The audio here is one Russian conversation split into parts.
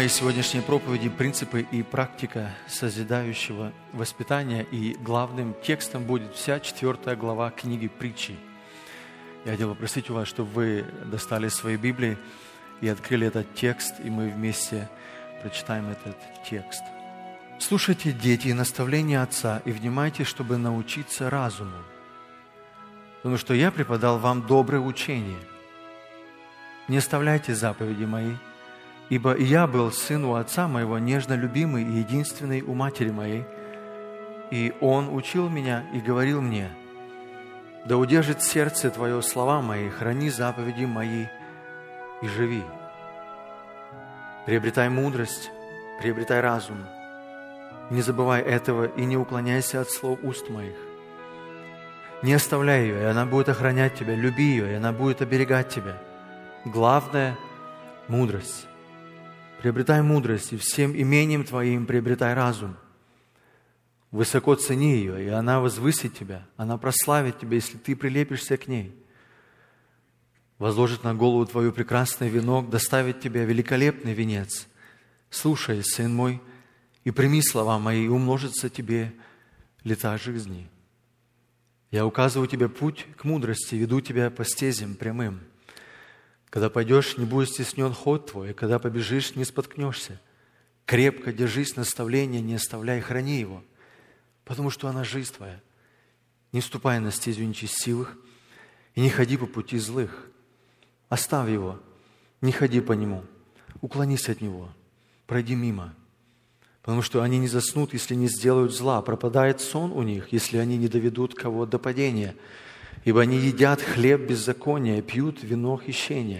моей сегодняшней проповеди принципы и практика созидающего воспитания, и главным текстом будет вся 4 глава книги Притчи. Я хотел попросить у вас, чтобы вы достали свои Библии и открыли этот текст, и мы вместе прочитаем этот текст. «Слушайте, дети, наставления отца, и внимайте, чтобы научиться разуму, потому что я преподал вам доброе учение. Не оставляйте заповеди мои, ибо я был сын у отца моего, нежно любимый и единственный у матери моей, и он учил меня и говорил мне: да удержит сердце твое слова мои, храни заповеди мои и живи. Приобретай мудрость, приобретай разум, не забывай этого и не уклоняйся от слов уст моих. Не оставляй ее, и она будет охранять тебя, люби ее, и она будет оберегать тебя. Главное – мудрость. Приобретай мудрость, и всем имением твоим приобретай разум. Высоко цени ее, и она возвысит тебя, она прославит тебя, если ты прилепишься к ней. Возложит на голову твою прекрасный венок, доставит тебе великолепный венец. Слушай, сын мой, и прими слова мои, и умножится тебе лета жизни. Я указываю тебе путь к мудрости, веду тебя по стезям прямым. Когда пойдешь, не будет стеснен ход твой, и когда побежишь, не споткнешься. Крепко держись наставления, не оставляй, храни его, потому что она жизнь твоя. Не ступай на стезю нечестивых, и не ходи по пути злых. Оставь его, не ходи по нему, уклонись от него, пройди мимо. Потому что они не заснут, если не сделают зла, пропадает сон у них, если они не доведут кого до падения. Ибо они едят хлеб беззакония, пьют вино хищения.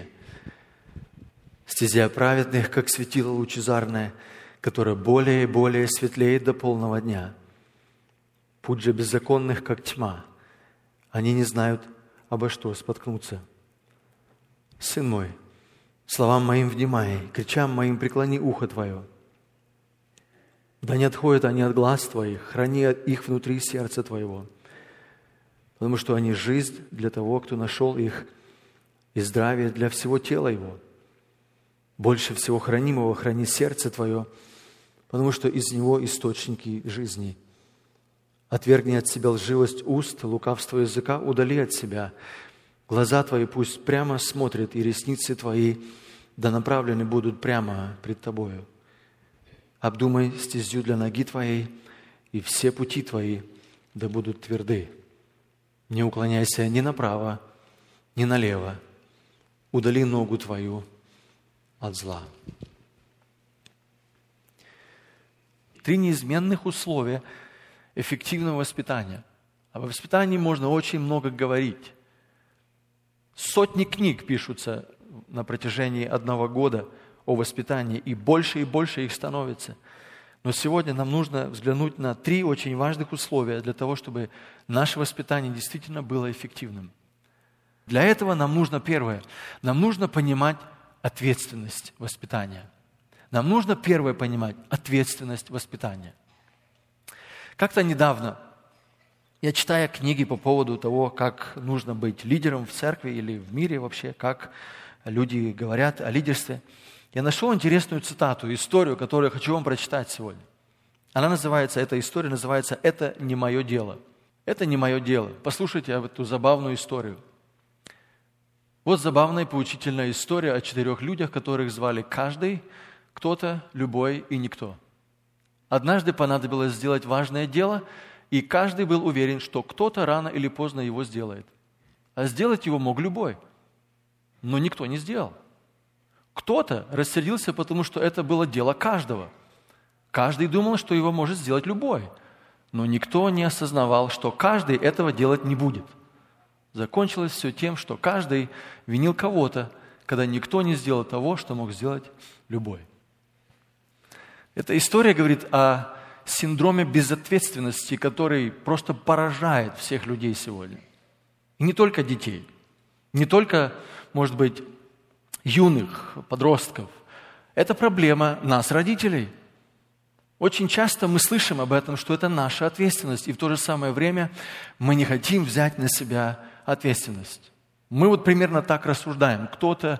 Стезя праведных, как светило лучезарное, которое более и более светлеет до полного дня. Путь же беззаконных, как тьма. Они не знают, обо что споткнуться. Сын мой, словам моим внимай, кричам моим преклони ухо твое. Да не отходят они от глаз твоих, храни их внутри сердца твоего. Потому что они жизнь для того, кто нашел их, и здравие для всего тела его. Больше всего хранимого храни сердце твое, потому что из него источники жизни. Отвергни от себя лживость уст, лукавство языка удали от себя. Глаза твои пусть прямо смотрят, и ресницы твои да направлены будут прямо пред тобою. Обдумай стезю для ноги твоей, и все пути твои да будут тверды. Не уклоняйся ни направо, ни налево. Удали ногу твою от зла. 3 неизменных условия эффективного воспитания. О воспитании можно очень много говорить. Сотни книг пишутся на протяжении 1 года о воспитании, и больше их становится. Но сегодня нам нужно взглянуть на 3 очень важных условия для того, чтобы наше воспитание действительно было эффективным. Для этого нам нужно, первое, нам нужно понимать ответственность воспитания. Нам нужно, первое, понимать ответственность воспитания. Как-то недавно я, читая книги по поводу того, как нужно быть лидером в церкви или в мире вообще, как люди говорят о лидерстве, я нашел интересную цитату, историю, которую я хочу вам прочитать сегодня. Эта история называется «Это не мое дело». Это не мое дело. Послушайте эту забавную историю. Вот забавная и поучительная история о 4 людях, которых звали каждый, кто-то, любой и никто. Однажды понадобилось сделать важное дело, и каждый был уверен, что кто-то рано или поздно его сделает. А сделать его мог любой. Но никто не сделал. Кто-то рассердился, потому что это было дело каждого. Каждый думал, что его может сделать любой. Но никто не осознавал, что каждый этого делать не будет. Закончилось все тем, что каждый винил кого-то, когда никто не сделал того, что мог сделать любой. Эта история говорит о синдроме безответственности, который просто поражает всех людей сегодня. И не только детей, не только, может быть, юных, подростков. Это проблема нас, родителей. Очень часто мы слышим об этом, что это наша ответственность, и в то же самое время мы не хотим взять на себя ответственность. Мы вот примерно так рассуждаем. Кто-то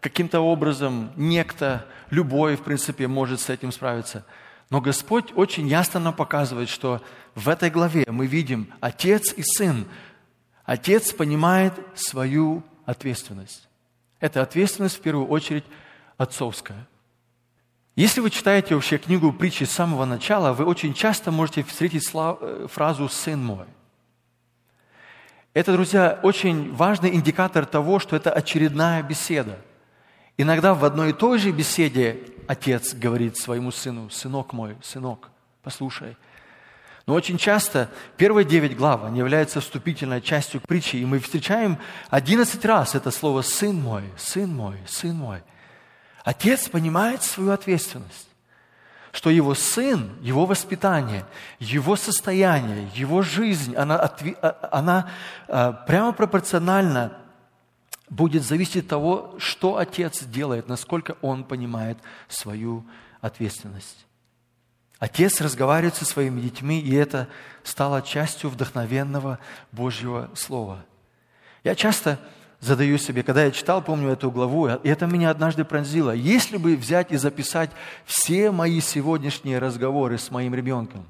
каким-то образом некто, любой, в принципе, может с этим справиться. Но Господь очень ясно нам показывает, что в этой главе мы видим Отец и Сын. Отец понимает свою ответственность. Это ответственность, в первую очередь, отцовская. Если вы читаете вообще книгу притчи с самого начала, вы очень часто можете встретить фразу «сын мой». Это, друзья, очень важный индикатор того, что это очередная беседа. Иногда в одной и той же беседе отец говорит своему сыну: «Сынок мой, сынок, послушай». Но очень часто первые 9 глав, они являются вступительной частью к притче, и мы встречаем 11 раз это слово «сын мой, сын мой, сын мой». Отец понимает свою ответственность, что его сын, его воспитание, его состояние, его жизнь, она прямо пропорционально будет зависеть от того, что отец делает, насколько он понимает свою ответственность. Отец разговаривает со своими детьми, и это стало частью вдохновенного Божьего Слова. Я часто задаю себе, когда я читал, помню эту главу, и это меня однажды пронзило. Если бы взять и записать все мои сегодняшние разговоры с моим ребенком,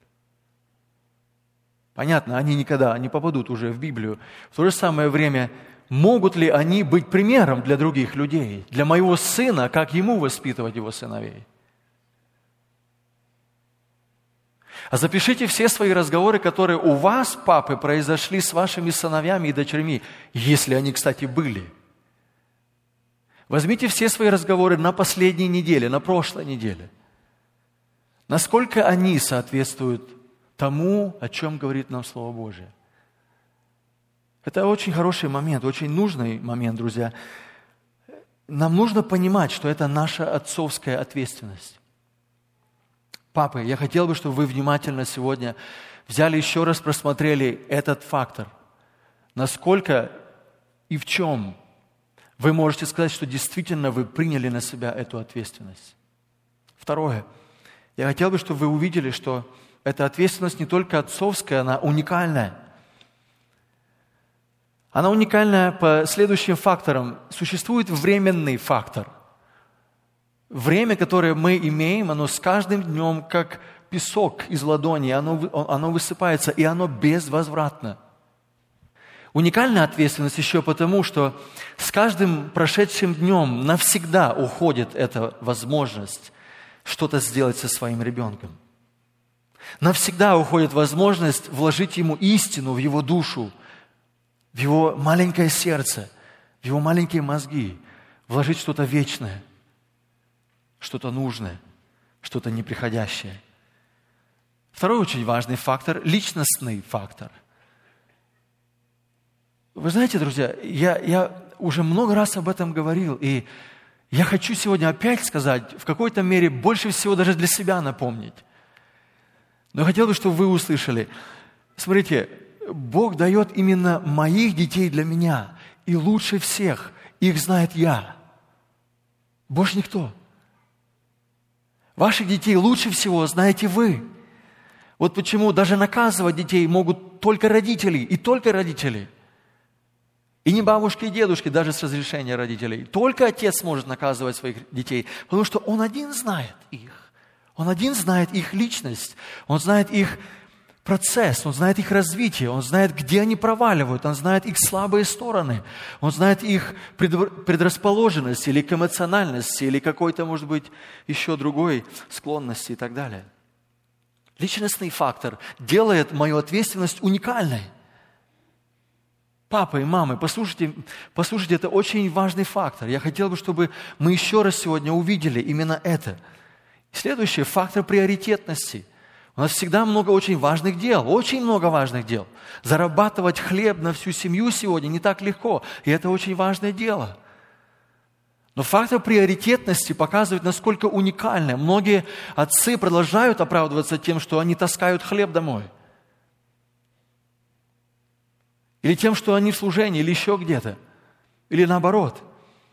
понятно, они никогда не попадут уже в Библию. В то же самое время, могут ли они быть примером для других людей, для моего сына, как ему воспитывать его сыновей? А запишите все свои разговоры, которые у вас, папы, произошли с вашими сыновьями и дочерьми, если они, кстати, были. Возьмите все свои разговоры на последней неделе, на прошлой неделе. Насколько они соответствуют тому, о чем говорит нам Слово Божие. Это очень хороший момент, очень нужный момент, друзья. Нам нужно понимать, что это наша отцовская ответственность. Папы, я хотел бы, чтобы вы внимательно сегодня взяли еще раз, просмотрели этот фактор. Насколько и в чем вы можете сказать, что действительно вы приняли на себя эту ответственность. Второе. Я хотел бы, чтобы вы увидели, что эта ответственность не только отцовская, она уникальная. Она уникальная по следующим факторам. Существует временный фактор. Время, которое мы имеем, оно с каждым днем, как песок из ладони, оно высыпается, и оно безвозвратно. Уникальная ответственность еще потому, что с каждым прошедшим днем навсегда уходит эта возможность что-то сделать со своим ребенком. Навсегда уходит возможность вложить ему истину в его душу, в его маленькое сердце, в его маленькие мозги, вложить что-то вечное, что-то нужное, что-то неприходящее. Второй очень важный фактор – личностный фактор. Вы знаете, друзья, я уже много раз об этом говорил, и я хочу сегодня опять сказать, в какой-то мере больше всего даже для себя напомнить. Но я хотел бы, чтобы вы услышали. Смотрите, Бог дает именно моих детей для меня, и лучше всех их знает я. Больше никто. Ваших детей лучше всего знаете вы. Вот почему даже наказывать детей могут только родители, и только родители. И не бабушки и дедушки, даже с разрешения родителей. Только отец может наказывать своих детей, потому что он один знает их. Он один знает их личность, он знает их процесс, он знает их развитие, он знает, где они проваливают, он знает их слабые стороны, он знает их предрасположенность или к эмоциональности, или какой-то, может быть, еще другой склонности и так далее. Личностный фактор делает мою ответственность уникальной. Папа и мамы, послушайте, это очень важный фактор. Я хотел бы, чтобы мы еще раз сегодня увидели именно это. Следующий фактор приоритетности. У нас всегда много очень важных дел, очень много важных дел. Зарабатывать хлеб на всю семью сегодня не так легко, и это очень важное дело. Но фактор приоритетности показывает, насколько уникально. Многие отцы продолжают оправдываться тем, что они таскают хлеб домой. Или тем, что они в служении, или еще где-то. Или наоборот.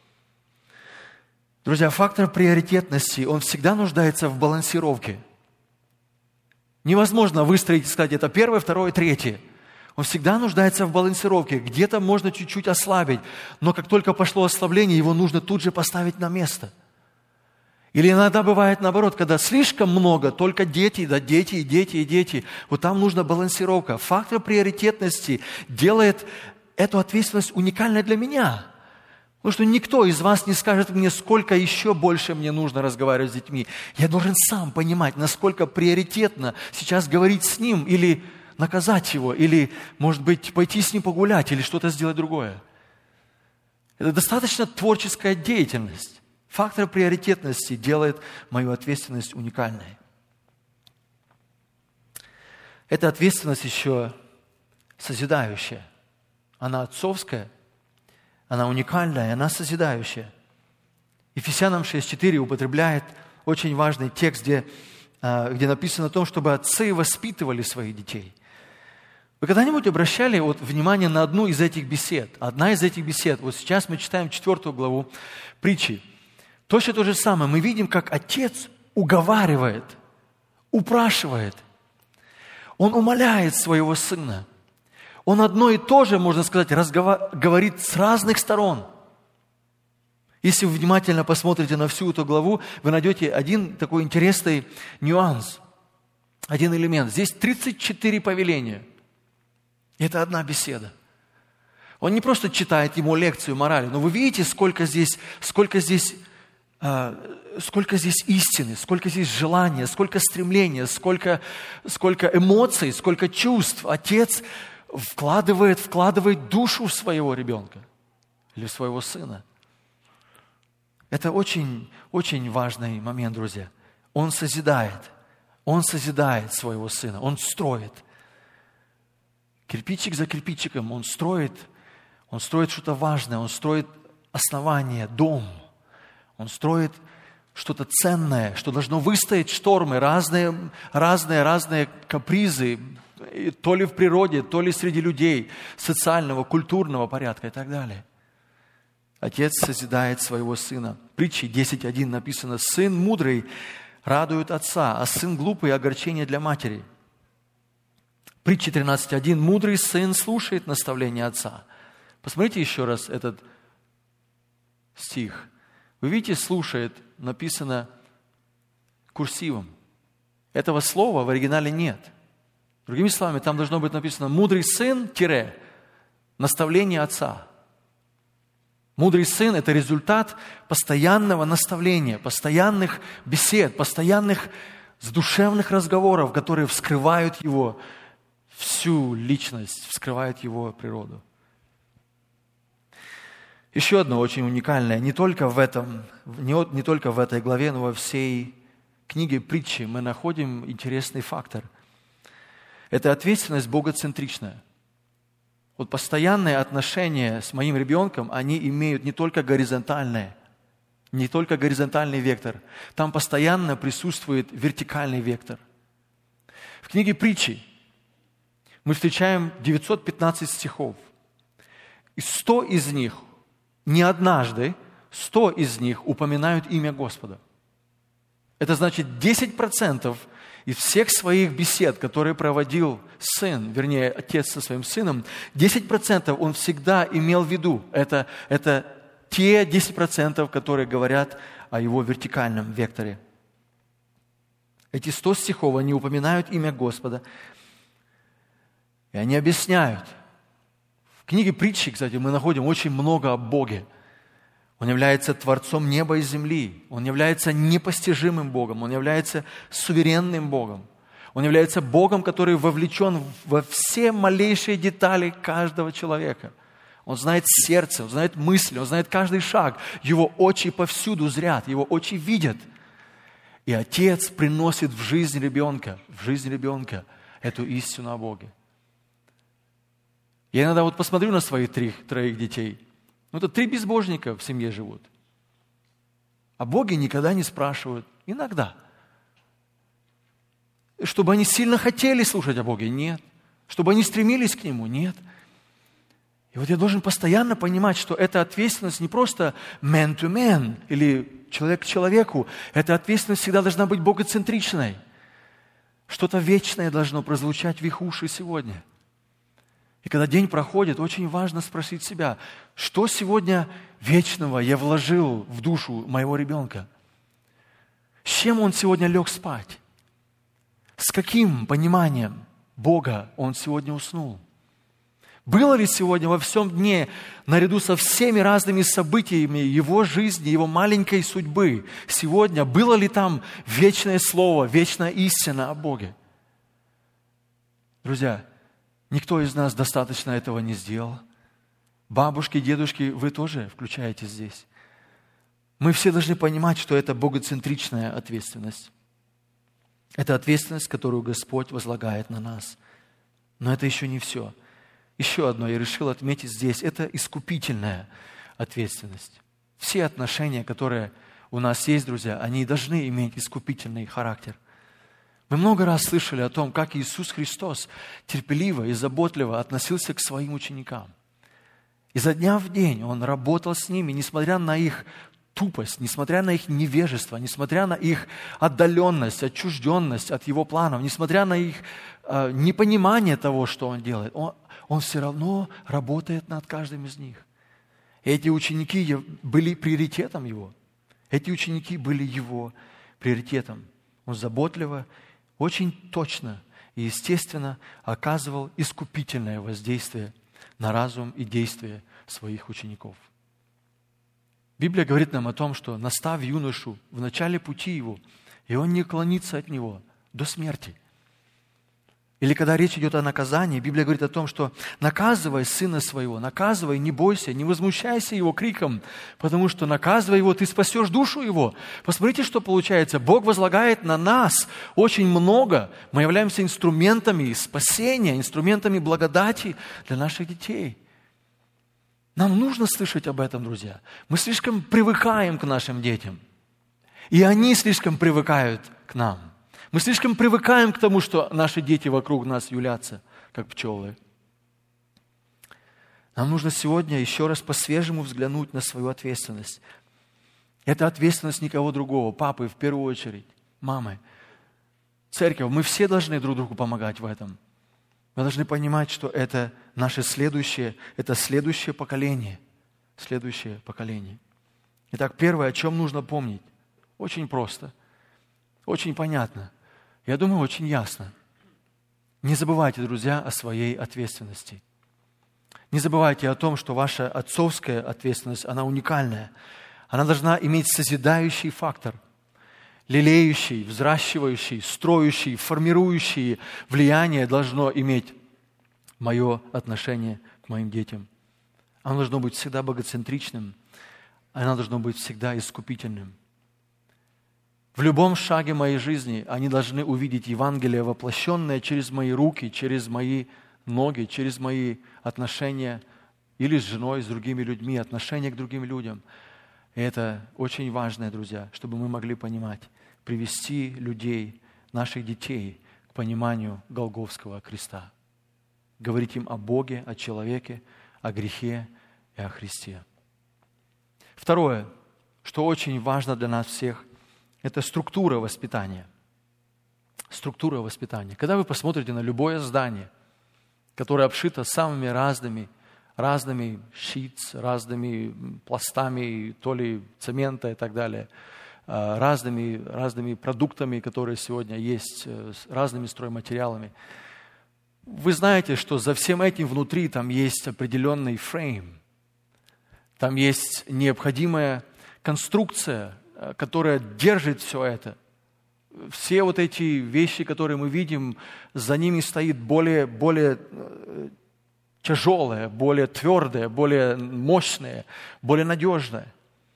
Друзья, фактор приоритетности, он всегда нуждается в балансировке. Невозможно выстроить и сказать, это первое, второе, третье. Он всегда нуждается в балансировке. Где-то можно чуть-чуть ослабить, но как только пошло ослабление, его нужно тут же поставить на место. Или иногда бывает наоборот, когда слишком много, только дети, да дети, и дети, и дети. Вот там нужна балансировка. Фактор приоритетности делает эту ответственность уникальной для меня. Потому что никто из вас не скажет мне, сколько еще больше мне нужно разговаривать с детьми. Я должен сам понимать, насколько приоритетно сейчас говорить с ним, или наказать его, или, может быть, пойти с ним погулять, или что-то сделать другое. Это достаточно творческая деятельность. Фактор приоритетности делает мою ответственность уникальной. Эта ответственность еще созидающая. Она отцовская, она уникальная, она созидающая. Ефесянам 6:4 употребляет очень важный текст, где написано о том, чтобы отцы воспитывали своих детей. Вы когда-нибудь обращали внимание на одну из этих бесед? Одна из этих бесед, вот сейчас мы читаем 4 главу притчи. Точно то же самое. Мы видим, как отец уговаривает, упрашивает. Он умоляет своего сына. Он одно и то же, можно сказать, говорит с разных сторон. Если вы внимательно посмотрите на всю эту главу, вы найдете один такой интересный нюанс, один элемент. Здесь 34 повеления. Это одна беседа. Он не просто читает ему лекцию морали, но вы видите, сколько здесь истины, сколько здесь желания, сколько стремления, сколько эмоций, сколько чувств. Отец вкладывает душу в своего ребенка или в своего сына. Это очень, очень важный момент, друзья. Он созидает своего сына, он строит. Кирпичик за кирпичиком он строит что-то важное, он строит основание, дом. Он строит что-то ценное, что должно выстоять штормы, разные капризы, то ли в природе, то ли среди людей, социального, культурного порядка и так далее. Отец созидает своего сына. В притче 10:1 написано: «Сын мудрый радует отца, а сын глупый – огорчение для матери». В притче 13:1 «Мудрый сын слушает наставления отца». Посмотрите еще раз этот стих. Вы видите, слушает, написано курсивом. Этого слова в оригинале нет. Другими словами, там должно быть написано «мудрый сын, наставление отца». Мудрый сын – это результат постоянного наставления, постоянных бесед, постоянных задушевных разговоров, которые вскрывают его всю личность, вскрывают его природу. Еще одно очень уникальное, не только в этой главе, но во всей книге притчи мы находим интересный фактор. Это ответственность богоцентричная. Вот постоянные отношения с моим ребенком, они имеют не только горизонтальный вектор, там постоянно присутствует вертикальный вектор. В книге притчи мы встречаем 915 стихов. И 100 из них, не однажды, 100 из них упоминают имя Господа. Это значит 10% из всех своих бесед, которые проводил отец со своим сыном, 10% он всегда имел в виду. Это те 10%, которые говорят о его вертикальном векторе. Эти 100 стихов, они упоминают имя Господа. И они объясняют. В книге притчи, кстати, мы находим очень много о Боге. Он является Творцом неба и земли. Он является непостижимым Богом. Он является суверенным Богом. Он является Богом, который вовлечен во все малейшие детали каждого человека. Он знает сердце, он знает мысли, он знает каждый шаг. Его очи повсюду зрят, его очи видят. И Отец приносит в жизнь ребенка эту истину о Боге. Я иногда посмотрю на своих троих детей. Это 3 безбожника в семье живут. О Боге никогда не спрашивают. Иногда. Чтобы они сильно хотели слушать о Боге? Нет. Чтобы они стремились к Нему? Нет. И я должен постоянно понимать, что эта ответственность не просто man to man или человек к человеку. Эта ответственность всегда должна быть богоцентричной. Что-то вечное должно прозвучать в их уши сегодня. И когда день проходит, очень важно спросить себя, что сегодня вечного я вложил в душу моего ребенка? С чем он сегодня лег спать? С каким пониманием Бога он сегодня уснул? Было ли сегодня во всем дне, наряду со всеми разными событиями его жизни, его маленькой судьбы, сегодня было ли там вечное слово, вечная истина о Боге? Друзья, никто из нас достаточно этого не сделал. Бабушки, дедушки, вы тоже включаетесь здесь. Мы все должны понимать, что это богоцентричная ответственность. Это ответственность, которую Господь возлагает на нас. Но это еще не все. Еще одно я решил отметить здесь. Это искупительная ответственность. Все отношения, которые у нас есть, друзья, они должны иметь искупительный характер. Мы много раз слышали о том, как Иисус Христос терпеливо и заботливо относился к своим ученикам. Изо дня в день Он работал с ними, несмотря на их тупость, несмотря на их невежество, несмотря на их отдаленность, отчужденность от Его планов, несмотря на их непонимание того, что Он делает, Он все равно работает над каждым из них. И эти ученики были приоритетом Его. Эти ученики были Его приоритетом. Он заботливо, очень точно и естественно оказывал искупительное воздействие на разум и действия своих учеников. Библия говорит нам о том, что настав юношу в начале пути его, и он не уклонится от него до смерти. Или когда речь идет о наказании, Библия говорит о том, что наказывай сына своего, наказывай, не бойся, не возмущайся его криком, потому что наказывай его, ты спасешь душу его. Посмотрите, что получается. Бог возлагает на нас очень много. Мы являемся инструментами спасения, инструментами благодати для наших детей. Нам нужно слышать об этом, друзья. Мы слишком привыкаем к нашим детям. И они слишком привыкают к нам. Мы слишком привыкаем к тому, что наши дети вокруг нас юлятся, как пчелы. Нам нужно сегодня еще раз по-свежему взглянуть на свою ответственность. Это ответственность никого другого, папы в первую очередь, мамы. Церковь, мы все должны друг другу помогать в этом. Мы должны понимать, что это наше следующее поколение. Следующее поколение. Итак, первое, о чем нужно помнить. Очень просто, очень понятно. Я думаю, очень ясно. Не забывайте, друзья, о своей ответственности. Не забывайте о том, что ваша отцовская ответственность, она уникальная. Она должна иметь созидающий фактор, лелеющий, взращивающий, строящий, формирующий влияние должно иметь мое отношение к моим детям. Оно должно быть всегда богоцентричным, оно должно быть всегда искупительным. В любом шаге моей жизни они должны увидеть Евангелие, воплощенное через мои руки, через мои ноги, через мои отношения или с женой, с другими людьми, отношения к другим людям. И это очень важно, друзья, чтобы мы могли понимать, привести людей, наших детей к пониманию Голгофского креста. Говорить им о Боге, о человеке, о грехе и о Христе. Второе, что очень важно для нас всех, это структура воспитания. Структура воспитания. Когда вы посмотрите на любое здание, которое обшито самыми разными щитс, разными пластами, то ли цемента и так далее, разными продуктами, которые сегодня есть, разными стройматериалами. Вы знаете, что за всем этим внутри там есть определенный фрейм. Там есть необходимая конструкция, которая держит все это. Все вот эти вещи, которые мы видим, за ними стоит более тяжелое, более твердое, более мощное, более надежное.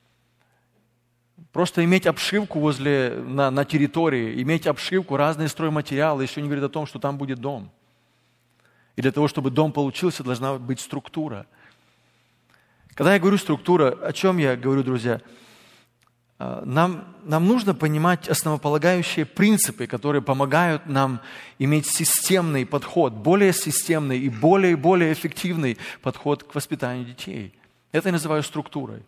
Просто иметь обшивку на территории, иметь обшивку, разные стройматериалы, еще не говорит о том, что там будет дом. И для того, чтобы дом получился, должна быть структура. Когда я говорю структура, о чем я говорю, друзья? Нам нужно понимать основополагающие принципы, которые помогают нам иметь системный подход, более системный и более эффективный подход к воспитанию детей. Это я называю структурой.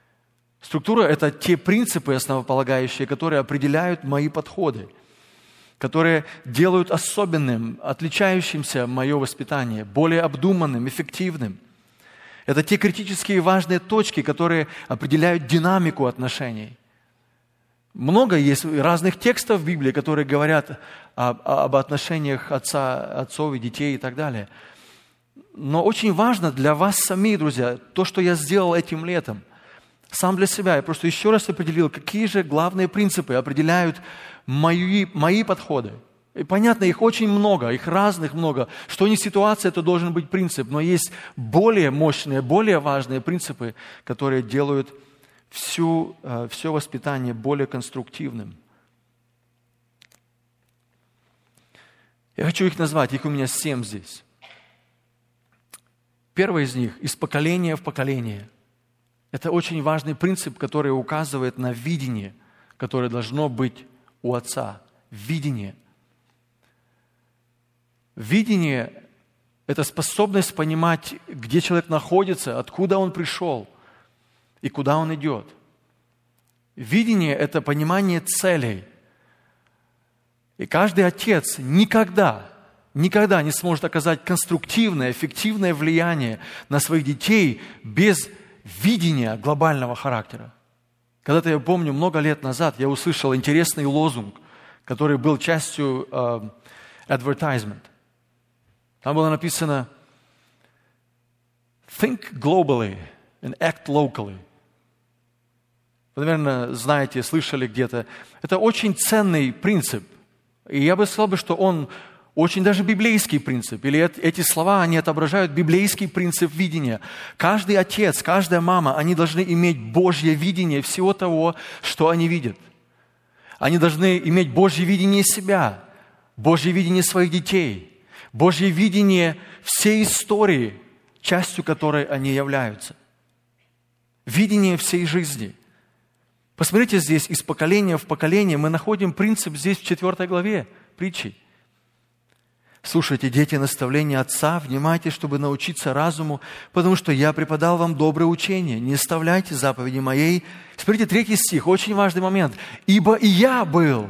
Структура – это те принципы основополагающие, которые определяют мои подходы. которые делают особенным, отличающимся мое воспитание, более обдуманным, эффективным. Это те критические и важные точки, которые определяют динамику отношений. Много есть разных текстов в Библии, которые говорят об отношениях отцов и детей и так далее. Но очень важно для вас самих, друзья, то, что я сделал этим летом. Сам для себя я просто еще раз определил, какие же главные принципы определяют мои подходы. И понятно, их очень много, их разных много. Что не ситуация, то должен быть принцип. Но есть более мощные, более важные принципы, которые делают все воспитание более конструктивным. Я хочу их назвать, их у меня 7 здесь. Первый из них – из поколения в поколение. Это очень важный принцип, который указывает на видение, которое должно быть у отца. Видение. Видение – это способность понимать, где человек находится, откуда он пришел и куда он идет. Видение – это понимание целей. И каждый отец никогда не сможет оказать конструктивное, эффективное влияние на своих детей без видения глобального характера. Когда-то, я помню, много лет назад я услышал интересный лозунг, который был частью advertisement. Там было написано «Think globally and act locally». Вы, наверное, знаете, слышали где-то. Это очень ценный принцип. И я бы сказал, что он очень даже библейский принцип. Или эти слова, они отображают библейский принцип видения. Каждый отец, каждая мама, они должны иметь Божье видение всего того, что они видят. Они должны иметь Божье видение себя, Божье видение своих детей, Божье видение всей истории, частью которой они являются. Видение всей жизни. Посмотрите здесь, из поколения в поколение мы находим принцип здесь в 4 главе притчи. «Слушайте, дети, наставления отца, внимайте, чтобы научиться разуму, потому что я преподал вам доброе учение. Не оставляйте заповеди моей». Смотрите, 3 стих, очень важный момент. «Ибо и я был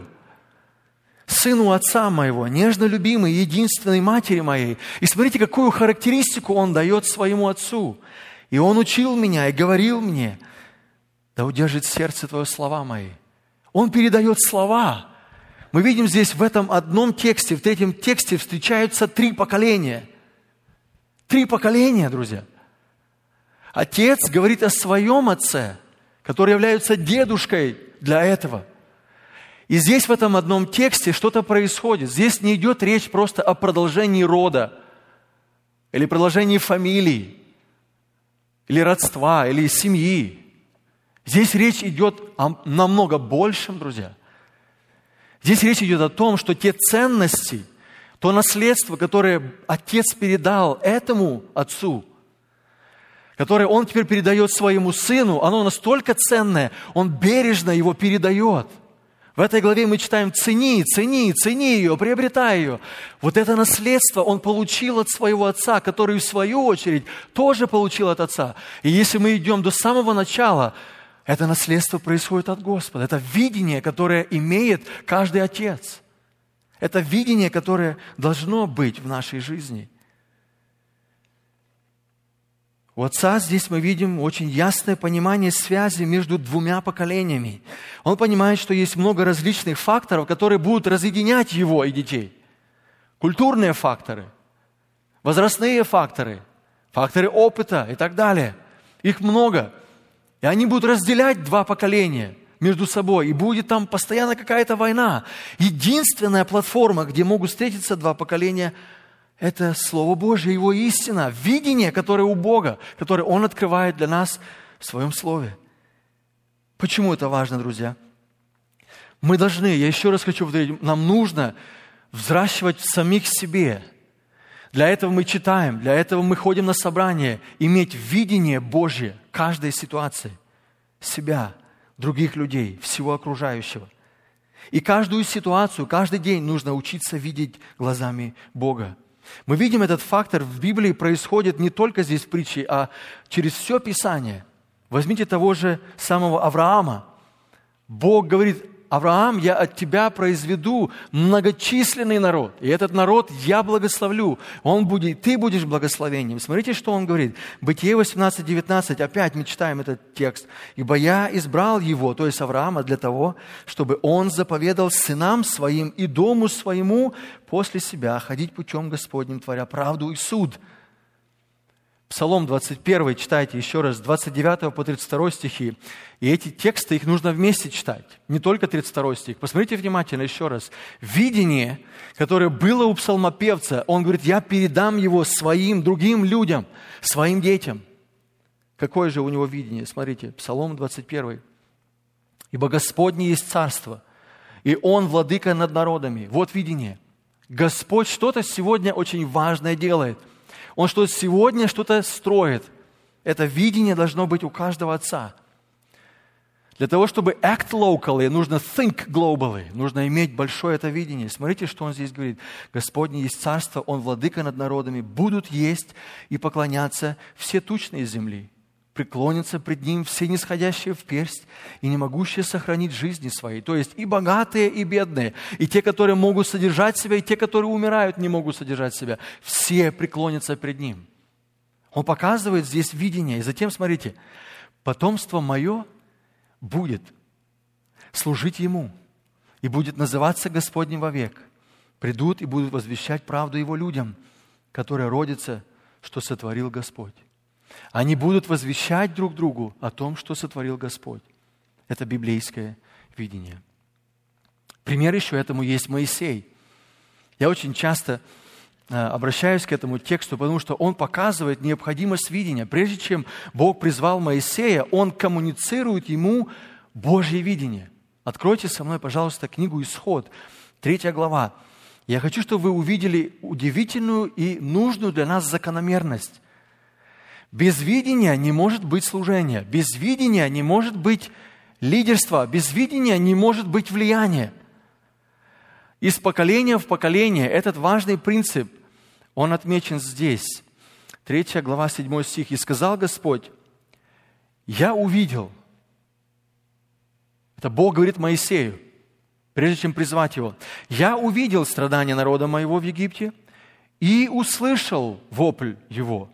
сыну отца моего, нежно любимый, единственной матери моей». И смотрите, какую характеристику он дает своему отцу. «И он учил меня и говорил мне, да удержит сердце твое слова мои». Он передает слова. Мы видим здесь в этом одном тексте, в 3 тексте встречаются 3 поколения. 3 поколения, друзья. Отец говорит о своем отце, который является дедушкой для этого. И здесь в этом одном тексте что-то происходит. Здесь не идет речь просто о продолжении рода, или продолжении фамилии, или родства, или семьи. Здесь речь идет о намного большем, друзья. Здесь речь идет о том, что те ценности, то наследство, которое отец передал этому отцу, которое он теперь передает своему сыну, оно настолько ценное, он бережно его передает. В этой главе мы читаем «Цени ее, приобретай ее». Вот это наследство он получил от своего отца, который в свою очередь тоже получил от отца. И если мы идем до самого начала, это наследство происходит от Господа. Это видение, которое имеет каждый отец. Это видение, которое должно быть в нашей жизни. У отца здесь мы видим очень ясное понимание связи между 2 поколениями. Он понимает, что есть много различных факторов, которые будут разъединять его и детей. Культурные факторы, возрастные факторы, факторы опыта и так далее. Их много. И они будут разделять 2 поколения между собой. И будет там постоянно какая-то война. Единственная платформа, где могут встретиться 2 поколения, это Слово Божье, Его истина, видение, которое у Бога, которое Он открывает для нас в Своем Слове. Почему это важно, друзья? Мы должны, я еще раз хочу повторить, нам нужно взращивать в самих себе. Для этого мы читаем, для этого мы ходим на собрания, иметь видение Божье каждой ситуации, себя, других людей, всего окружающего. И каждую ситуацию, каждый день нужно учиться видеть глазами Бога. Мы видим этот фактор в Библии происходит не только здесь в притче, а через все Писание. Возьмите того же самого Авраама. Бог говорит Авраам, я от тебя произведу многочисленный народ, и этот народ я благословлю, ты будешь благословением. Смотрите, что он говорит. Бытие 18:19, опять мы читаем этот текст. «Ибо я избрал его», то есть Авраама, для того, чтобы он заповедал сынам своим и дому своему после себя ходить путем Господним, творя правду и суд». Псалом 21, читайте еще раз, с 29 по 32 стихи. И эти тексты, их нужно вместе читать, не только 32 стих. Посмотрите внимательно еще раз. Видение, которое было у псалмопевца, он говорит, я передам его своим другим людям, своим детям. Какое же у него видение? Смотрите, Псалом 21. «Ибо Господне есть царство, и Он владыка над народами». Вот видение. Господь что-то сегодня очень важное делает. Он сегодня что-то строит. Это видение должно быть у каждого отца. Для того, чтобы act locally, нужно think globally. Нужно иметь большое это видение. Смотрите, что он здесь говорит. Господне есть царство, Он владыка над народами. Будут есть и поклоняться все тучные земли. Преклонятся пред Ним все нисходящие в персть и не могущие сохранить жизни свои». То есть и богатые, и бедные, и те, которые могут содержать себя, и те, которые умирают, не могут содержать себя. Все преклонятся пред Ним. Он показывает здесь видение. И затем, смотрите, «Потомство мое будет служить Ему, и будет называться Господним вовек. Придут и будут возвещать правду Его людям, которые родятся, что сотворил Господь». Они будут возвещать друг другу о том, что сотворил Господь. Это библейское видение. Пример еще этому есть Моисей. Я очень часто обращаюсь к этому тексту, потому что он показывает необходимость видения. Прежде чем Бог призвал Моисея, Он коммуницирует ему Божье видение. Откройте со мной, пожалуйста, книгу «Исход», 3 глава. Я хочу, чтобы вы увидели удивительную и нужную для нас закономерность. Без видения не может быть служения, без видения не может быть лидерства, без видения не может быть влияния. Из поколения в поколение этот важный принцип, он отмечен здесь. 3 глава, 7 стих. «И сказал Господь, я увидел». Это Бог говорит Моисею, прежде чем призвать его. «Я увидел страдания народа моего в Египте и услышал вопль его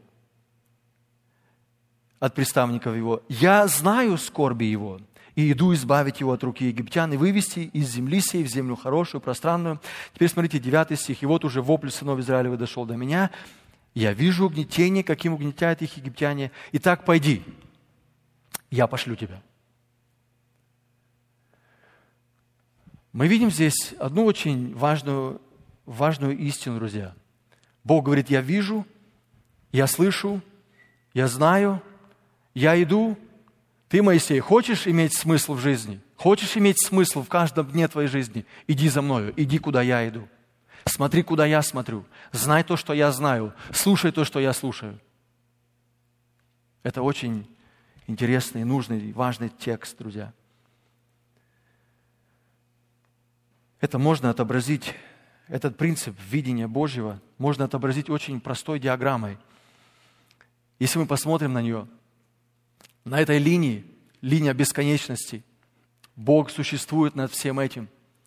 от представников его. Я знаю скорби его, и иду избавить его от руки египтян и вывести из земли сей в землю хорошую, пространную». Теперь смотрите, 9 стих. «И вот уже вопль сынов Израилевых дошел до меня. Я вижу угнетение, каким угнетают их египтяне. Итак, пойди, я пошлю тебя». Мы видим здесь одну очень важную истину, друзья. Бог говорит, я вижу, я слышу, я знаю, я иду. Ты, Моисей, хочешь иметь смысл в жизни? Хочешь иметь смысл в каждом дне твоей жизни? Иди за мною, иди, куда я иду. Смотри, куда я смотрю. Знай то, что я знаю. Слушай то, что я слушаю. Это очень интересный, нужный, важный текст, друзья. Это можно отобразить, этот принцип видения Божьего можно отобразить очень простой диаграммой. Если мы посмотрим на нее, на этой линии, линия бесконечности, Бог существует над всем этим.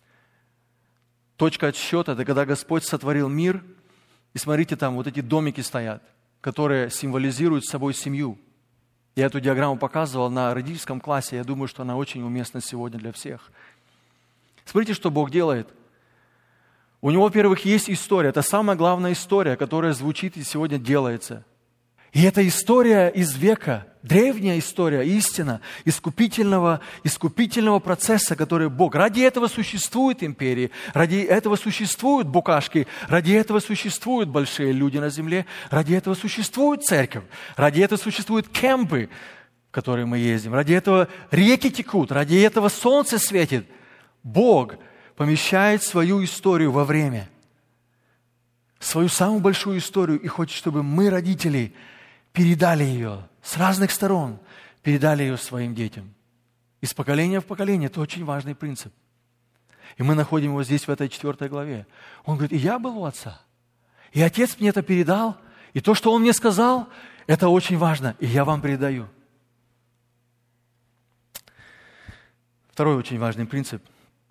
Точка отсчета, это когда Господь сотворил мир, и смотрите, там вот эти домики стоят, которые символизируют собой семью. Я эту диаграмму показывал на родительском классе, я думаю, что она очень уместна сегодня для всех. Смотрите, что Бог делает. У Него, во-первых, есть история, это самая главная история, которая звучит и сегодня делается. И эта история из века, древняя история, истина, искупительного процесса, который Бог. Ради этого существуют империи, ради этого существуют букашки, ради этого существуют большие люди на земле, ради этого существует церковь, ради этого существуют кемпы, в которые мы ездим, ради этого реки текут, ради этого солнце светит. Бог помещает свою историю во время, свою самую большую историю, и хочет, чтобы мы, родители, передали ее с разных сторон, передали ее своим детям. Из поколения в поколение. Это очень важный принцип. И мы находим его здесь, в этой 4 главе. Он говорит, и я был у отца, и отец мне это передал, и то, что он мне сказал, это очень важно, и я вам передаю. Второй очень важный принцип.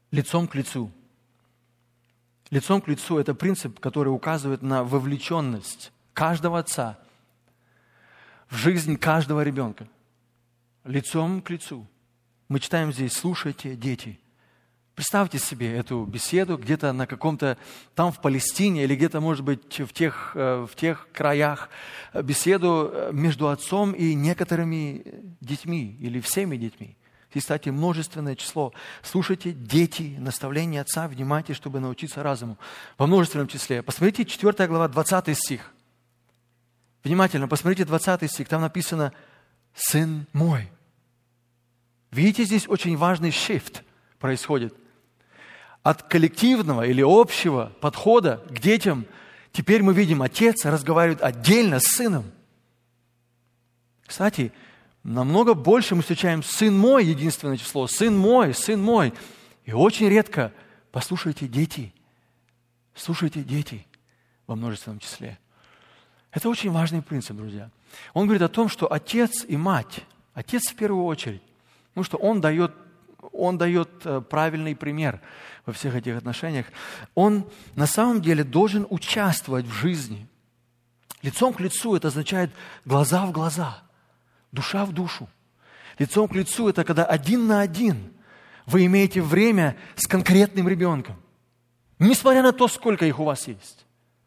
лицом к лицу. Лицом к лицу – это принцип, который указывает на вовлеченность каждого отца в жизнь каждого ребенка. Лицом к лицу. Мы читаем здесь: «Слушайте, дети». Представьте себе эту беседу где-то на каком-то, там в Палестине, или где-то, может быть, в тех краях, беседу между отцом и некоторыми детьми, или всеми детьми. Здесь, кстати, множественное число. Слушайте, дети, наставления отца, внимайте, чтобы научиться разуму. Во множественном числе. Посмотрите, 4 глава, 20 стих. Внимательно, посмотрите 20 стих. Там написано: «Сын мой». Видите, здесь очень важный shift происходит. От коллективного или общего подхода к детям теперь мы видим, отец разговаривает отдельно с сыном. Кстати, намного больше мы встречаем «сын мой», единственное число, сын мой». И очень редко «послушайте, дети», «слушайте, дети» во множественном числе. Это очень важный принцип, друзья. Он говорит о том, что отец и мать, отец в первую очередь, потому что он дает правильный пример во всех этих отношениях. Он на самом деле должен участвовать в жизни. Лицом к лицу это означает глаза в глаза, душа в душу. Лицом к лицу это когда один на один вы имеете время с конкретным ребенком. Несмотря на то, сколько их у вас есть.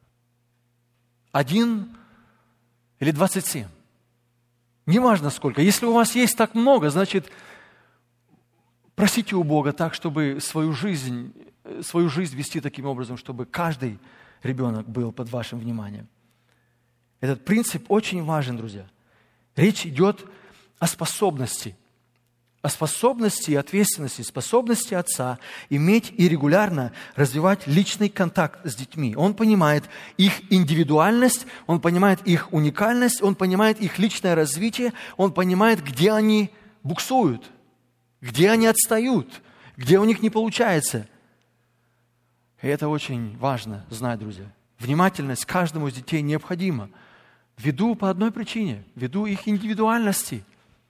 1 или 27. Неважно сколько. Если у вас есть так много, значит, просите у Бога так, чтобы свою жизнь вести таким образом, чтобы каждый ребенок был под вашим вниманием. Этот принцип очень важен, друзья. Речь идет о способности и ответственности, способности отца иметь и регулярно развивать личный контакт с детьми. Он понимает их индивидуальность, он понимает их уникальность, он понимает их личное развитие, он понимает, где они буксуют, где они отстают, где у них не получается. И это очень важно знать, друзья. Внимательность каждому из детей необходима. Ввиду по одной причине, ввиду их индивидуальности.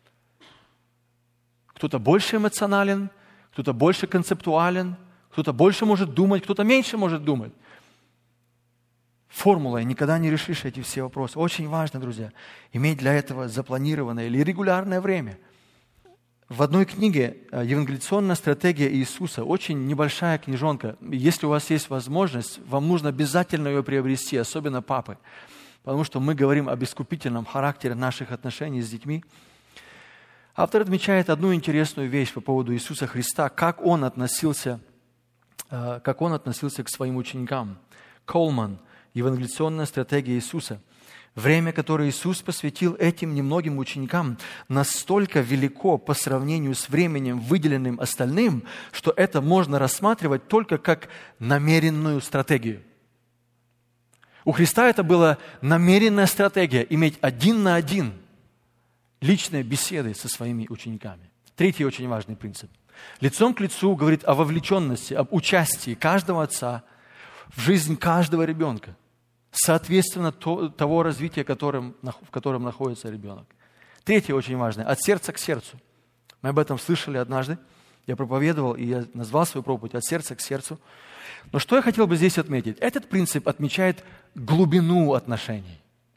Кто-то больше эмоционален, кто-то больше концептуален, кто-то больше может думать, кто-то меньше может думать. Формулой никогда не решишь эти все вопросы. Очень важно, друзья, иметь для этого запланированное или регулярное время. В одной книге «Евангелиционная стратегия Иисуса», очень небольшая книжонка. Если у вас есть возможность, вам нужно обязательно ее приобрести, особенно папы. Потому что мы говорим об искупительном характере наших отношений с детьми. Автор отмечает одну интересную вещь по поводу Иисуса Христа, как он относился к своим ученикам. Колман, «Евангелиционная стратегия Иисуса». Время, которое Иисус посвятил этим немногим ученикам, настолько велико по сравнению с временем, выделенным остальным, что это можно рассматривать только как намеренную стратегию. У Христа это была намеренная стратегия иметь 1 на 1 личные беседы со своими учениками. Третий очень важный принцип. Лицом к лицу говорит о вовлеченности, об участии каждого отца в жизнь каждого ребенка, соответственно того развития, в котором находится ребенок. Третье очень важное. От сердца к сердцу. Мы об этом слышали однажды. Я проповедовал, и я назвал свою проповедь «От сердца к сердцу». Но что я хотел бы здесь отметить? Этот принцип отмечает глубину отношений.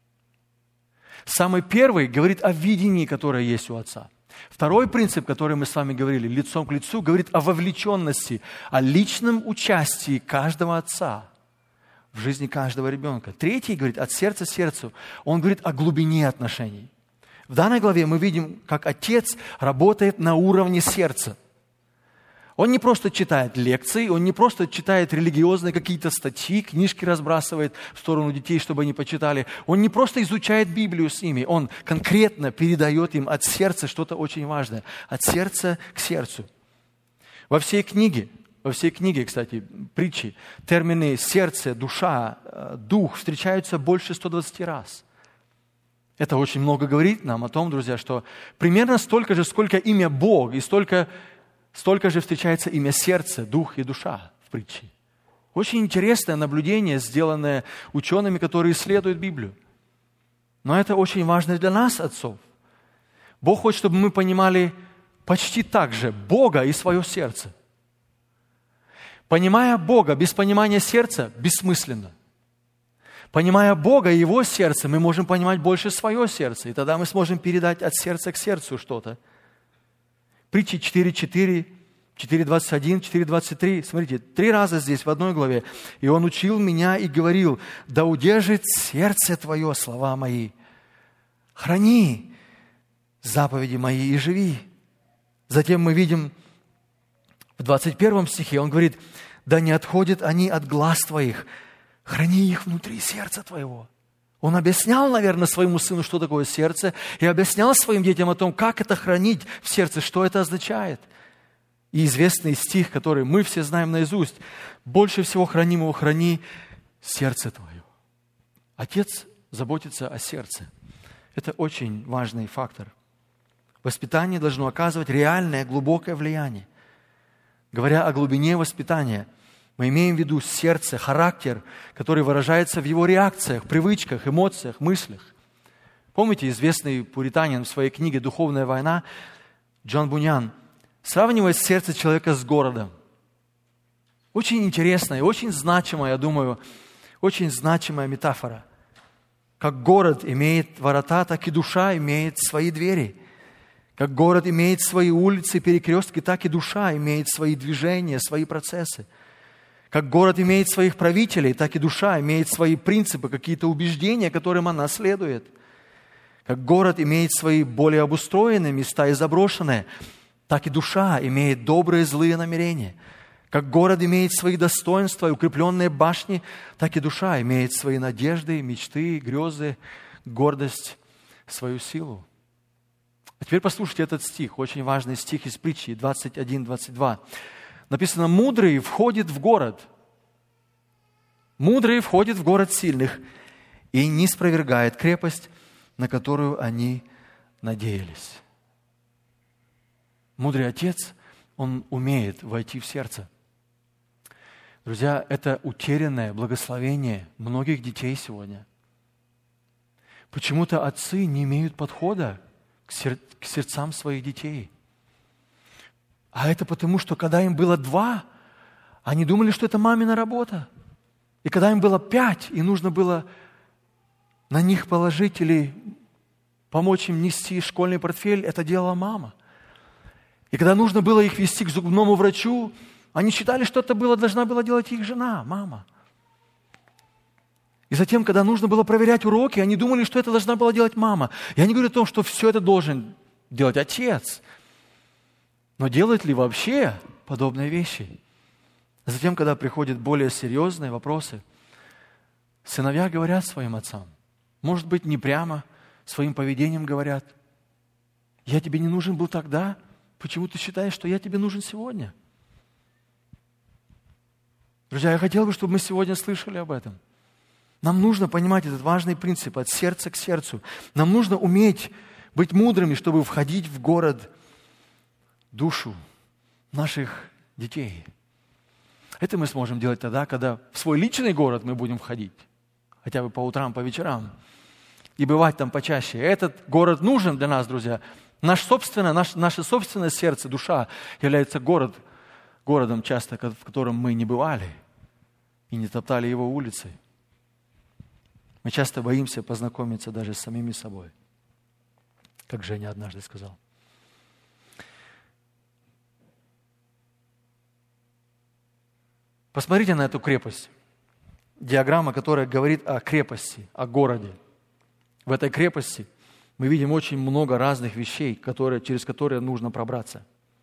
Самый первый говорит о видении, которое есть у отца. Второй принцип, который мы с вами говорили, лицом к лицу, говорит о вовлеченности, о личном участии каждого отца в жизни каждого ребенка. Третий говорит от сердца к сердцу. Он говорит о глубине отношений. В данной главе мы видим, как отец работает на уровне сердца. Он не просто читает лекции, он не просто читает религиозные какие-то статьи, книжки разбрасывает в сторону детей, чтобы они почитали. Он не просто изучает Библию с ними, он конкретно передает им от сердца что-то очень важное. От сердца к сердцу. Во всей книге, кстати, притчи, термины сердце, душа, дух встречаются больше 120 раз. Это очень много говорит нам о том, друзья, что примерно столько же, сколько имя Бог, и столько же встречается имя сердце, дух и душа в притче. Очень интересное наблюдение, сделанное учеными, которые исследуют Библию. Но это очень важно для нас, отцов. Бог хочет, чтобы мы понимали почти так же Бога и свое сердце. Понимая Бога без понимания сердца бессмысленно. Понимая Бога и Его сердце, мы можем понимать больше свое сердце, и тогда мы сможем передать от сердца к сердцу что-то. Притчи 4:4, 4:21, 4:23. Смотрите, 3 раза здесь в одной главе. «И Он учил меня и говорил: да удержит сердце твое слова мои. Храни заповеди мои и живи». Затем мы видим в 21 стихе, Он говорит: да не отходят они от глаз твоих, храни их внутри сердца твоего. Он объяснял, наверное, своему сыну, что такое сердце, и объяснял своим детям о том, как это хранить в сердце, что это означает. И известный стих, который мы все знаем наизусть: больше всего хранимого храни сердце твое. Отец заботится о сердце. Это очень важный фактор. Воспитание должно оказывать реальное, глубокое влияние. Говоря о глубине воспитания, мы имеем в виду сердце, характер, который выражается в его реакциях, привычках, эмоциях, мыслях. Помните, известный пуританин в своей книге «Духовная война» Джон Буньян сравнивает сердце человека с городом. Очень интересная и очень значимая, я думаю, очень значимая метафора. Как город имеет ворота, так и душа имеет свои двери. Как город имеет свои улицы, перекрестки, так и душа имеет свои движения, свои процессы. Как город имеет своих правителей, так и душа имеет свои принципы, какие-то убеждения, которым она следует. Как город имеет свои более обустроенные места и заброшенные, так и душа имеет добрые и злые намерения. Как город имеет свои достоинства и укрепленные башни, так и душа имеет свои надежды, мечты, грезы, гордость, свою силу. А теперь послушайте этот стих, очень важный стих из притчи 21-22. Написано: «Мудрый входит в город, мудрый входит в город сильных и не спровергает крепость, на которую они надеялись». Мудрый отец, он умеет войти в сердце. Друзья, это утерянное благословение многих детей сегодня. Почему-то отцы не имеют подхода к сердцам своих детей. А это потому, что когда им было 2, они думали, что это мамина работа. И когда им было 5, и нужно было на них положить или помочь им нести школьный портфель, это делала мама. И когда нужно было их вести к зубному врачу, они считали, что это должна была делать их жена, мама. И затем, когда нужно было проверять уроки, они думали, что это должна была делать мама. Я не говорю о том, что все это должен делать отец. Но делает ли вообще подобные вещи? А затем, когда приходят более серьезные вопросы, сыновья говорят своим отцам. Может быть, не прямо, своим поведением говорят: я тебе не нужен был тогда, почему ты считаешь, что я тебе нужен сегодня? Друзья, я хотел бы, чтобы мы сегодня слышали об этом. Нам нужно понимать этот важный принцип от сердца к сердцу. Нам нужно уметь быть мудрыми, чтобы входить в город, душу наших детей. Это мы сможем делать тогда, когда в свой личный город мы будем входить, хотя бы по утрам, по вечерам, и бывать там почаще. Этот город нужен для нас, друзья. Наше собственное сердце, душа является городом часто, в котором мы не бывали и не топтали его улицы. Мы часто боимся познакомиться даже с самими собой, как Женя однажды сказал. Посмотрите на эту крепость. Диаграмма, которая говорит о крепости, о городе. В этой крепости мы видим очень много разных вещей, через которые нужно пробраться.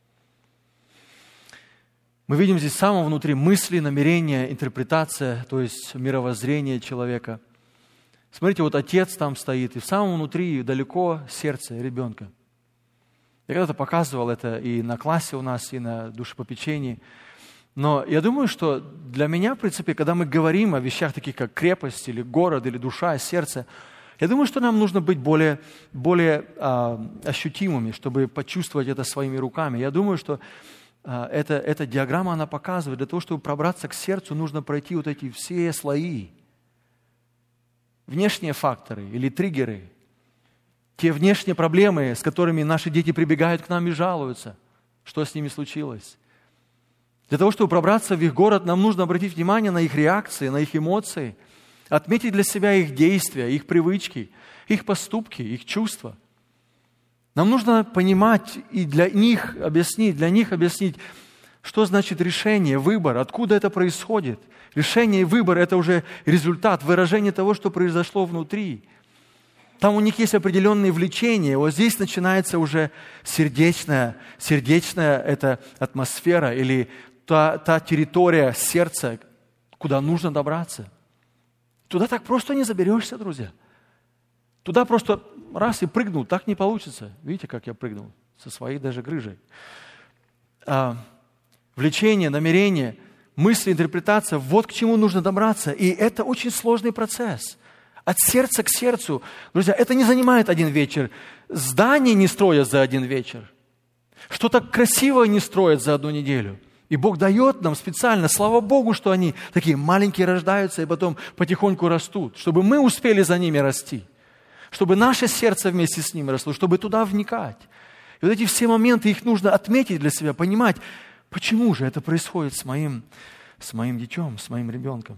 Мы видим здесь с самого внутри мысли, намерения, интерпретация, то есть мировоззрение человека. Смотрите, вот отец там стоит, и в самом внутри, далеко, сердце ребенка. Я когда-то показывал это и на классе у нас, и на душепопечении. Но я думаю, что для меня, в принципе, когда мы говорим о вещах таких, как крепость, или город, или душа, сердце, я думаю, что нам нужно быть более ощутимыми, чтобы почувствовать это своими руками. Я думаю, что эта диаграмма, она показывает, для того, чтобы пробраться к сердцу, нужно пройти вот эти все слои. Внешние факторы или триггеры, те внешние проблемы, с которыми наши дети прибегают к нам и жалуются, что с ними случилось. Для того, чтобы пробраться в их город, нам нужно обратить внимание на их реакции, на их эмоции, отметить для себя их действия, их привычки, их поступки, их чувства. Нам нужно понимать и для них объяснить, что значит решение, выбор, откуда это происходит. Решение и выбор – это уже результат, выражение того, что произошло внутри. Там у них есть определенные влечения. Вот здесь начинается уже сердечная эта атмосфера или та территория сердца, куда нужно добраться. Туда так просто не заберешься, друзья. Туда просто раз и прыгнул, так не получится. Видите, как я прыгнул? Со своей даже грыжей. Влечение, намерение, мысли, интерпретация – вот к чему нужно добраться. И это очень сложный процесс. От сердца к сердцу. Друзья, это не занимает один вечер. Здание не строят за один вечер. Что-то красивое не строят за одну неделю. И Бог дает нам специально, слава Богу, что они такие маленькие рождаются и потом потихоньку растут, чтобы мы успели за ними расти, чтобы наше сердце вместе с ним росло, чтобы туда вникать. И вот эти все моменты, их нужно отметить для себя, понимать, почему же это происходит с моим детем, с моим ребенком.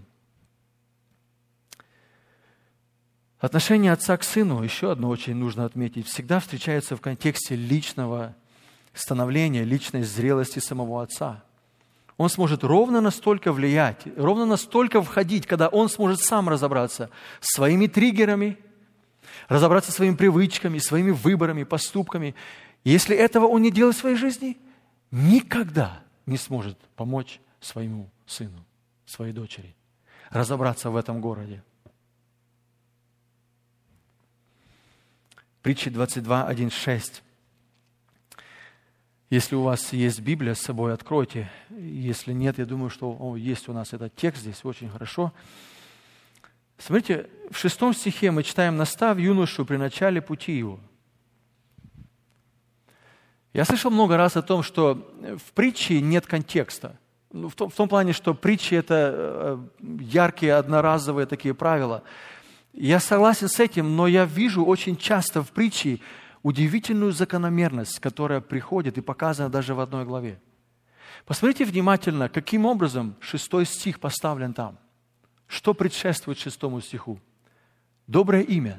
Отношение отца к сыну, еще одно очень нужно отметить, всегда встречается в контексте личного становления, личной зрелости самого отца. Он сможет ровно настолько влиять, ровно настолько входить, когда он сможет сам разобраться с своими триггерами, разобраться со своими привычками, своими выборами, поступками. Если этого он не делает в своей жизни, никогда не сможет помочь своему сыну, своей дочери разобраться в этом городе. Притчи 22:1-6. Если у вас есть Библия с собой, откройте. Если нет, я думаю, что есть у нас этот текст здесь, очень хорошо. Смотрите, в 6 стихе мы читаем: «Настав юношу при начале пути его». Я слышал много раз о том, что в притче нет контекста. В том плане, что притчи – это яркие, одноразовые такие правила. Я согласен с этим, но я вижу очень часто в притче удивительную закономерность, которая приходит и показана даже в одной главе. Посмотрите внимательно, каким образом 6 стих поставлен там. Что предшествует 6 стиху? Доброе имя.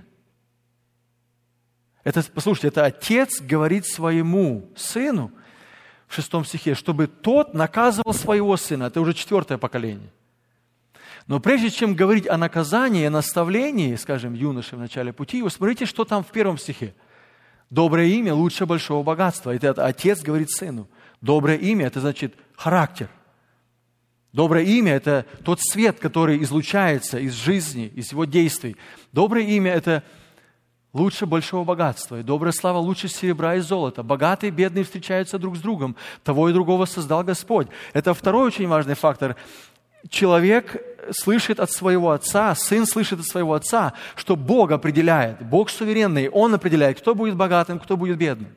Послушайте, это отец говорит своему сыну в 6 стихе, чтобы тот наказывал своего сына. Это уже 4 поколение. Но прежде чем говорить о наказании, о наставлении, скажем, юноши в начале пути, вы смотрите, что там в 1 стихе. Доброе имя лучше большого богатства. Это отец говорит сыну. Доброе имя – это значит характер. Доброе имя – это тот свет, который излучается из жизни, из его действий. Доброе имя – это лучше большого богатства. И добрая слава лучше серебра и золота. Богатые и бедные встречаются друг с другом. Того и другого создал Господь. Это второй очень важный фактор. Человек слышит от своего отца, сын слышит от своего отца, что Бог определяет. Бог суверенный. Он определяет, кто будет богатым, кто будет бедным.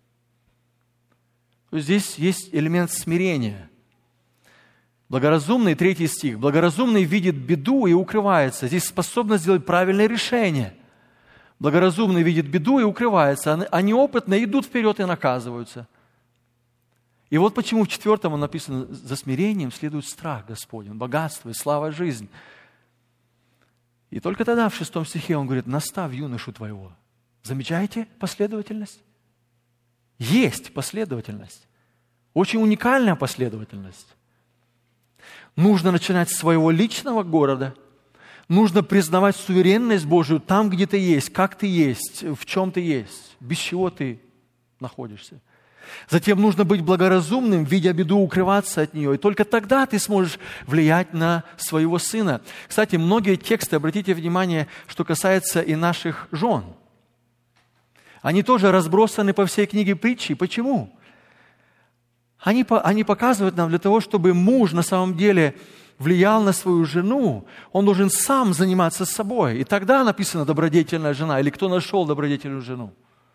То есть здесь есть элемент смирения. Благоразумный, 3 стих. Благоразумный видит беду и укрывается. Здесь способность сделать правильное решение. Благоразумный видит беду и укрывается. А неопытные идут вперед и наказываются. И вот почему в 4 написано: за смирением следует страх Господень, богатство и слава жизнь. И только тогда в 6 стихе он говорит: настав юношу твоего. Замечаете последовательность? Есть последовательность. Очень уникальная последовательность. Нужно начинать с своего личного города. Нужно признавать суверенность Божию там, где ты есть, как ты есть, в чем ты есть, без чего ты находишься. Затем нужно быть благоразумным, видя беду, укрываться от нее. И только тогда ты сможешь влиять на своего сына. Кстати, многие тексты, обратите внимание, что касается и наших жен. Они тоже разбросаны по всей книге притчи. Почему? Они показывают нам для того, чтобы муж на самом деле влиял на свою жену, он должен сам заниматься собой. И тогда написано добродетельная жена, или кто нашел добродетельную жену.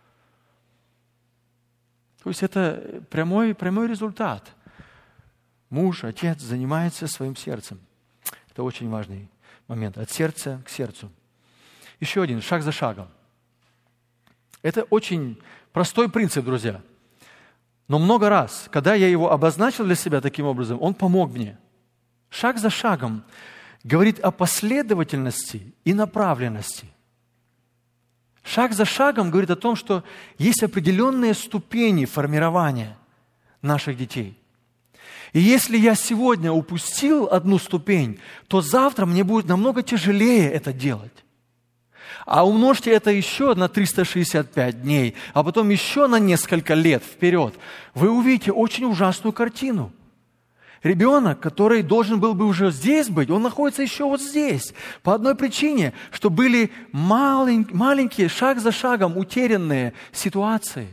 То есть это прямой результат. Муж, отец занимается своим сердцем. Это очень важный момент. От сердца к сердцу. Еще один, шаг за шагом. Это очень простой принцип, друзья. Но много раз, когда я его обозначил для себя таким образом, он помог мне. Шаг за шагом говорит о последовательности и направленности. Шаг за шагом говорит о том, что есть определенные ступени формирования наших детей. И если я сегодня упустил одну ступень, то завтра мне будет намного тяжелее это делать. А умножьте это еще на 365 дней, а потом еще на несколько лет вперед. Вы увидите очень ужасную картину. Ребенок, который должен был бы уже здесь быть, он находится еще вот здесь. По одной причине, что были маленькие, шаг за шагом утерянные ситуации.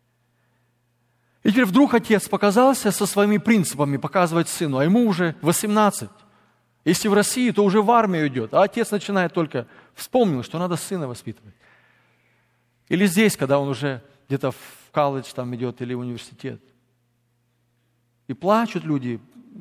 И теперь вдруг отец показался со своими принципами показывать сыну, а ему уже 18. Если в России, то уже в армию идет, а отец начинает только вспомнил, что надо сына воспитывать. Или здесь, когда он уже где-то в колледж там идет или в университет. И плачут люди,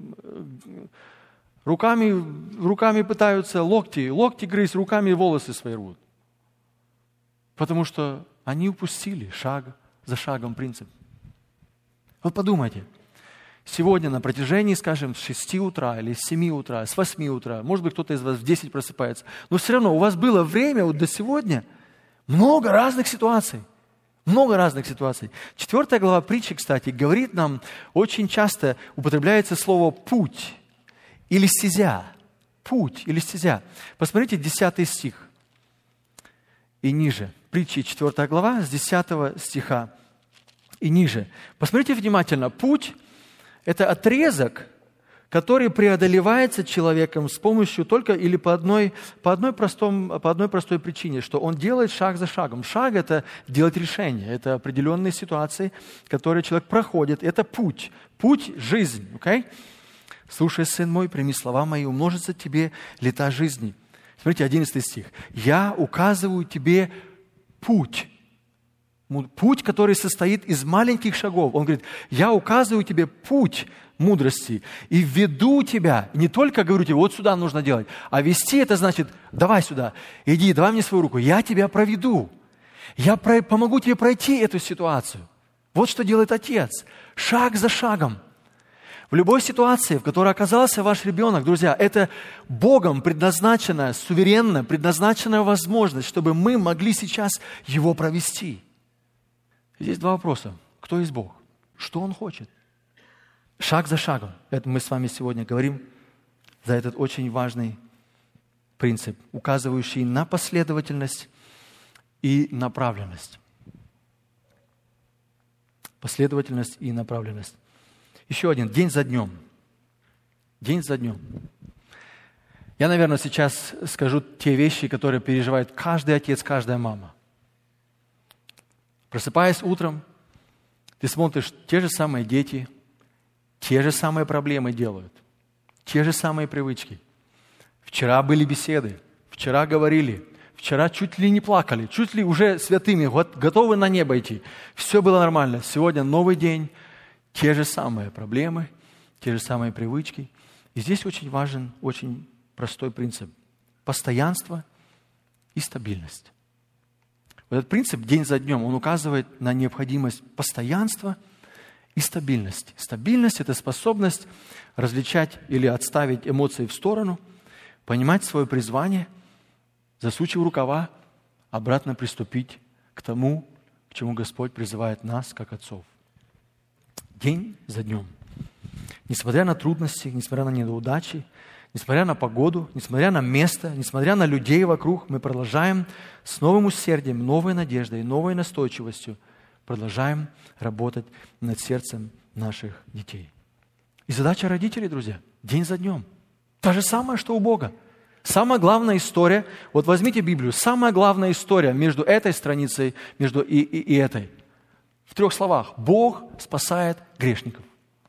руками пытаются локти грызть, руками волосы свои рвут. Потому что они упустили шаг за шагом принцип. Вот подумайте, сегодня на протяжении, скажем, с 6 утра или с 7 утра, с 8 утра, может быть, кто-то из вас в 10 просыпается, но все равно у вас было время вот до сегодня много разных ситуаций. Много разных ситуаций. 4 глава притчи, кстати, говорит нам, очень часто употребляется слово «путь» или «стезя». Путь или стезя. Посмотрите 10 стих и ниже. Притчи 4 глава с 10 стиха и ниже. Посмотрите внимательно. Путь – это отрезок, который преодолевается человеком с помощью только или по одной простой причине, что он делает шаг за шагом. Шаг – это делать решение, это определенные ситуации, которые человек проходит. Это путь жизнь. Okay? «Слушай, сын мой, прими слова мои, умножится тебе лета жизни». Смотрите, 11 стих. «Я указываю тебе путь». Путь, который состоит из маленьких шагов. Он говорит, я указываю тебе путь мудрости и веду тебя. И не только говорю тебе, вот сюда нужно делать, а вести это значит, давай сюда, иди, давай мне свою руку, я тебя проведу. Я помогу тебе пройти эту ситуацию. Вот что делает Отец. Шаг за шагом. В любой ситуации, в которой оказался ваш ребенок, друзья, это Богом предназначенная, суверенно предназначенная возможность, чтобы мы могли сейчас его провести. Здесь два вопроса. Кто есть Бог? Что Он хочет? Шаг за шагом. Это мы с вами сегодня говорим за этот очень важный принцип, указывающий на последовательность и направленность. Последовательность и направленность. Еще один. День за днем. День за днем. Я, наверное, сейчас скажу те вещи, которые переживает каждый отец, каждая мама. Просыпаясь утром, ты смотришь, те же самые дети, те же самые проблемы делают, те же самые привычки. Вчера были беседы, вчера говорили, вчера чуть ли не плакали, чуть ли уже святыми, готовы на небо идти. Все было нормально. Сегодня новый день, те же самые проблемы, те же самые привычки. И здесь очень важен, очень простой принцип. Постоянство и стабильность. Этот принцип день за днем, он указывает на необходимость постоянства и стабильности. Стабильность – это способность различать или отставить эмоции в сторону, понимать свое призвание, засучив рукава, обратно приступить к тому, к чему Господь призывает нас, как отцов. День за днем. Несмотря на трудности, несмотря на неудачи, несмотря на погоду, несмотря на место, несмотря на людей вокруг, мы продолжаем с новым усердием, новой надеждой, новой настойчивостью продолжаем работать над сердцем наших детей. И задача родителей, друзья, день за днем. Та же самая, что у Бога. Самая главная история, вот возьмите Библию, самая главная история между этой страницей, между и этой. В 3 словах. Бог спасает грешников.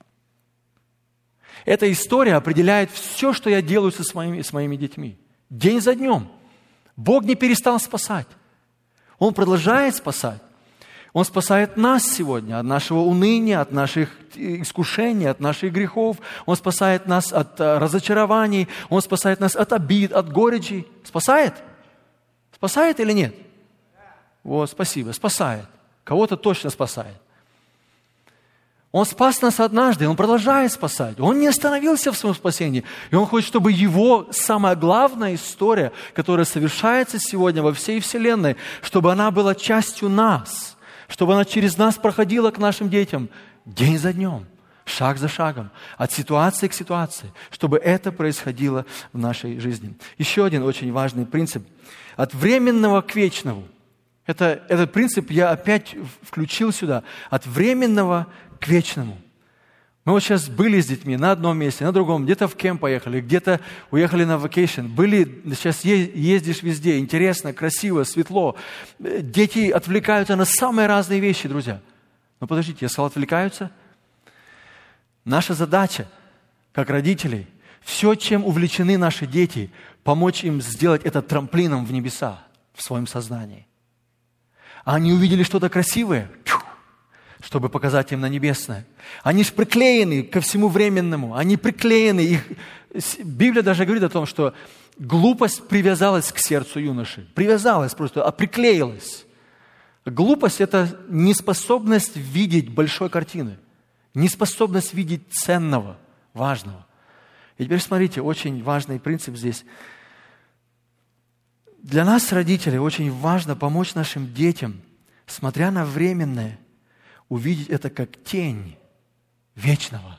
Эта история определяет все, что я делаю с моими детьми. День за днем. Бог не перестал спасать. Он продолжает спасать. Он спасает нас сегодня от нашего уныния, от наших искушений, от наших грехов. Он спасает нас от разочарований. Он спасает нас от обид, от горечи. Спасает? Спасает или нет? Вот, спасибо. Спасает. Кого-то точно спасает. Он спас нас однажды, Он продолжает спасать. Он не остановился в своем спасении. И Он хочет, чтобы Его самая главная история, которая совершается сегодня во всей вселенной, чтобы она была частью нас, чтобы она через нас проходила к нашим детям день за днем, шаг за шагом, от ситуации к ситуации, чтобы это происходило в нашей жизни. Еще один очень важный принцип. От временного к вечному. Этот принцип я опять включил сюда. От временного к вечному. Мы вот сейчас были с детьми на одном месте, на другом, где-то в кемп поехали, где-то уехали на вакейшн. Сейчас ездишь везде, интересно, красиво, светло. Дети отвлекаются на самые разные вещи, друзья. Но подождите, я сказал, отвлекаются? Наша задача, как родителей, все, чем увлечены наши дети, помочь им сделать это трамплином в небеса, в своем сознании. А они увидели что-то красивое, чтобы показать им на небесное. Они же приклеены ко всему временному. Они приклеены. Библия даже говорит о том, что глупость привязалась к сердцу юноши. Привязалась просто, приклеилась. Глупость – это неспособность видеть большой картины. Неспособность видеть ценного, важного. И теперь смотрите, очень важный принцип здесь. Для нас, родителей, очень важно помочь нашим детям, смотря на временное, увидеть это как тень вечного.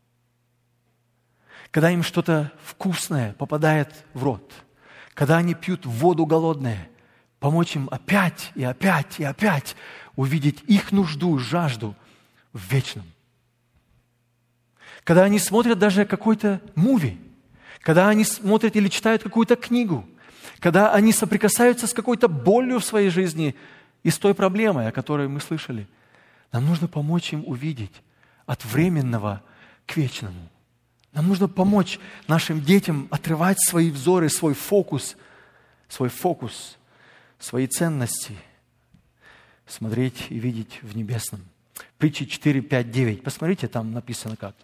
Когда им что-то вкусное попадает в рот, когда они пьют воду голодную, помочь им опять и опять и опять увидеть их нужду, жажду в вечном. Когда они смотрят даже какой-то муви, когда они смотрят или читают какую-то книгу, когда они соприкасаются с какой-то болью в своей жизни и с той проблемой, о которой мы слышали, нам нужно помочь им увидеть от временного к вечному. Нам нужно помочь нашим детям отрывать свои взоры, свой фокус, свои ценности, смотреть и видеть в небесном. Притчи 4, 5, 9. Посмотрите, там написано как.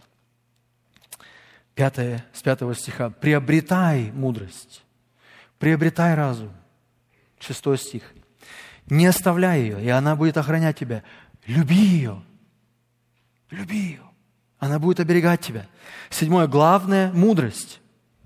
С 5 стиха. «Приобретай мудрость, приобретай разум». 6 стих. «Не оставляй ее, и она будет охранять тебя. Люби ее, люби ее, она будет оберегать тебя». 7. Главное – мудрость.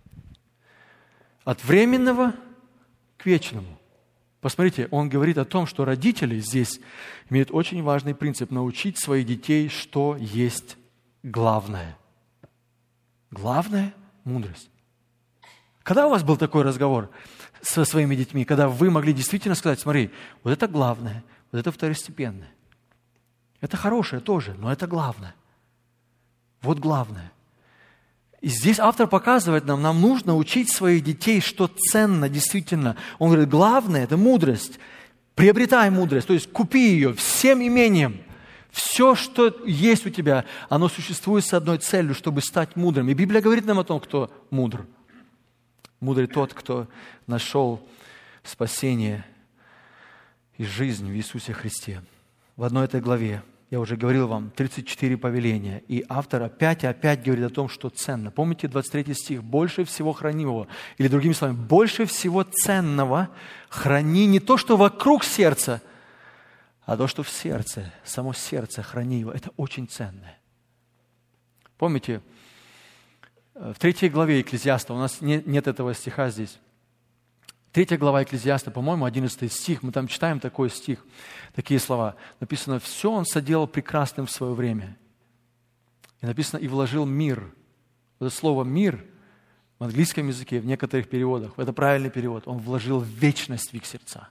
От временного к вечному. Посмотрите, он говорит о том, что родители здесь имеют очень важный принцип – научить своих детей, что есть главное. Главное – мудрость. Когда у вас был такой разговор со своими детьми, когда вы могли действительно сказать, смотри, вот это главное, вот это второстепенное. Это хорошее тоже, но это главное. Вот главное. И здесь автор показывает нам нужно учить своих детей, что ценно действительно. Он говорит, главное – это мудрость. Приобретай мудрость, то есть купи ее всем имением. Все, что есть у тебя, оно существует с одной целью, чтобы стать мудрым. И Библия говорит нам о том, кто мудр. Мудрый тот, кто нашел спасение и жизнь в Иисусе Христе. В одной этой главе, я уже говорил вам, 34 повеления. И автор опять и опять говорит о том, что ценно. Помните 23 стих? «Больше всего хранимого». Или другими словами, больше всего ценного храни не то, что вокруг сердца, а то, что в сердце, само сердце храни его. Это очень ценное. Помните, в 3 главе Екклезиаста, у нас нет этого стиха здесь. 3 глава Екклезиаста, по-моему, 11 стих, мы там читаем такой стих, такие слова. Написано, все он соделал прекрасным в свое время. И написано, и вложил мир. Вот это слово «мир» в английском языке, в некоторых переводах, это правильный перевод, он вложил вечность в их сердца.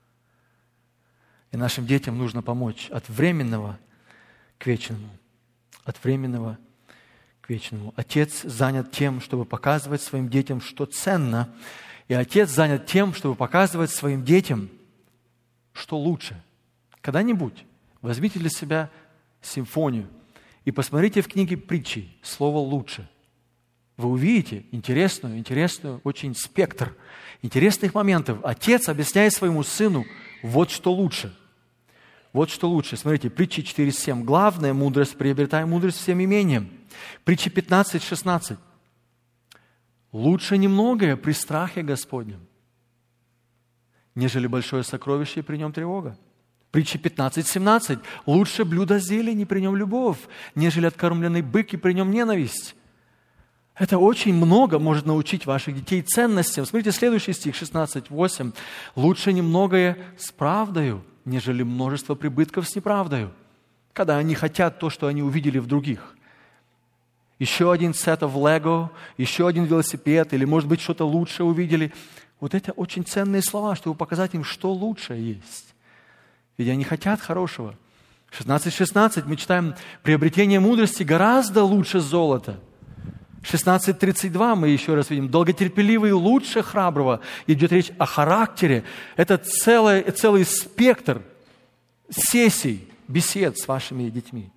И нашим детям нужно помочь от временного к вечному. От временного к вечному. Отец занят тем, чтобы показывать своим детям, что ценно. И отец занят тем, чтобы показывать своим детям, что лучше. Когда-нибудь возьмите для себя симфонию и посмотрите в книге притчи слово «лучше». Вы увидите интересную, очень спектр интересных моментов. Отец объясняет своему сыну, вот что лучше. Вот что лучше. Смотрите, притчи 4:7. Главная мудрость, приобретай мудрость всем имением. Притчи 15:16. Лучше немногое при страхе Господнем, нежели большое сокровище и при нем тревога. Притча 15:17. Лучше блюдо зелени, при нем любовь, нежели откормленный бык, и при нем ненависть. Это очень много может научить ваших детей ценностям. Смотрите, следующий стих, 16:8. Лучше немногое с правдою, нежели множество прибытков с неправдою. Когда они хотят то, что они увидели в других. Еще один сет of Lego, еще один велосипед, или, может быть, что-то лучше увидели. Вот это очень ценные слова, чтобы показать им, что лучшее есть. Ведь они хотят хорошего. 16:16 мы читаем, приобретение мудрости гораздо лучше золота. 16:32 мы еще раз видим, долготерпеливый лучше храброго. Идет речь о характере. Это целый спектр сессий, бесед с вашими детьми.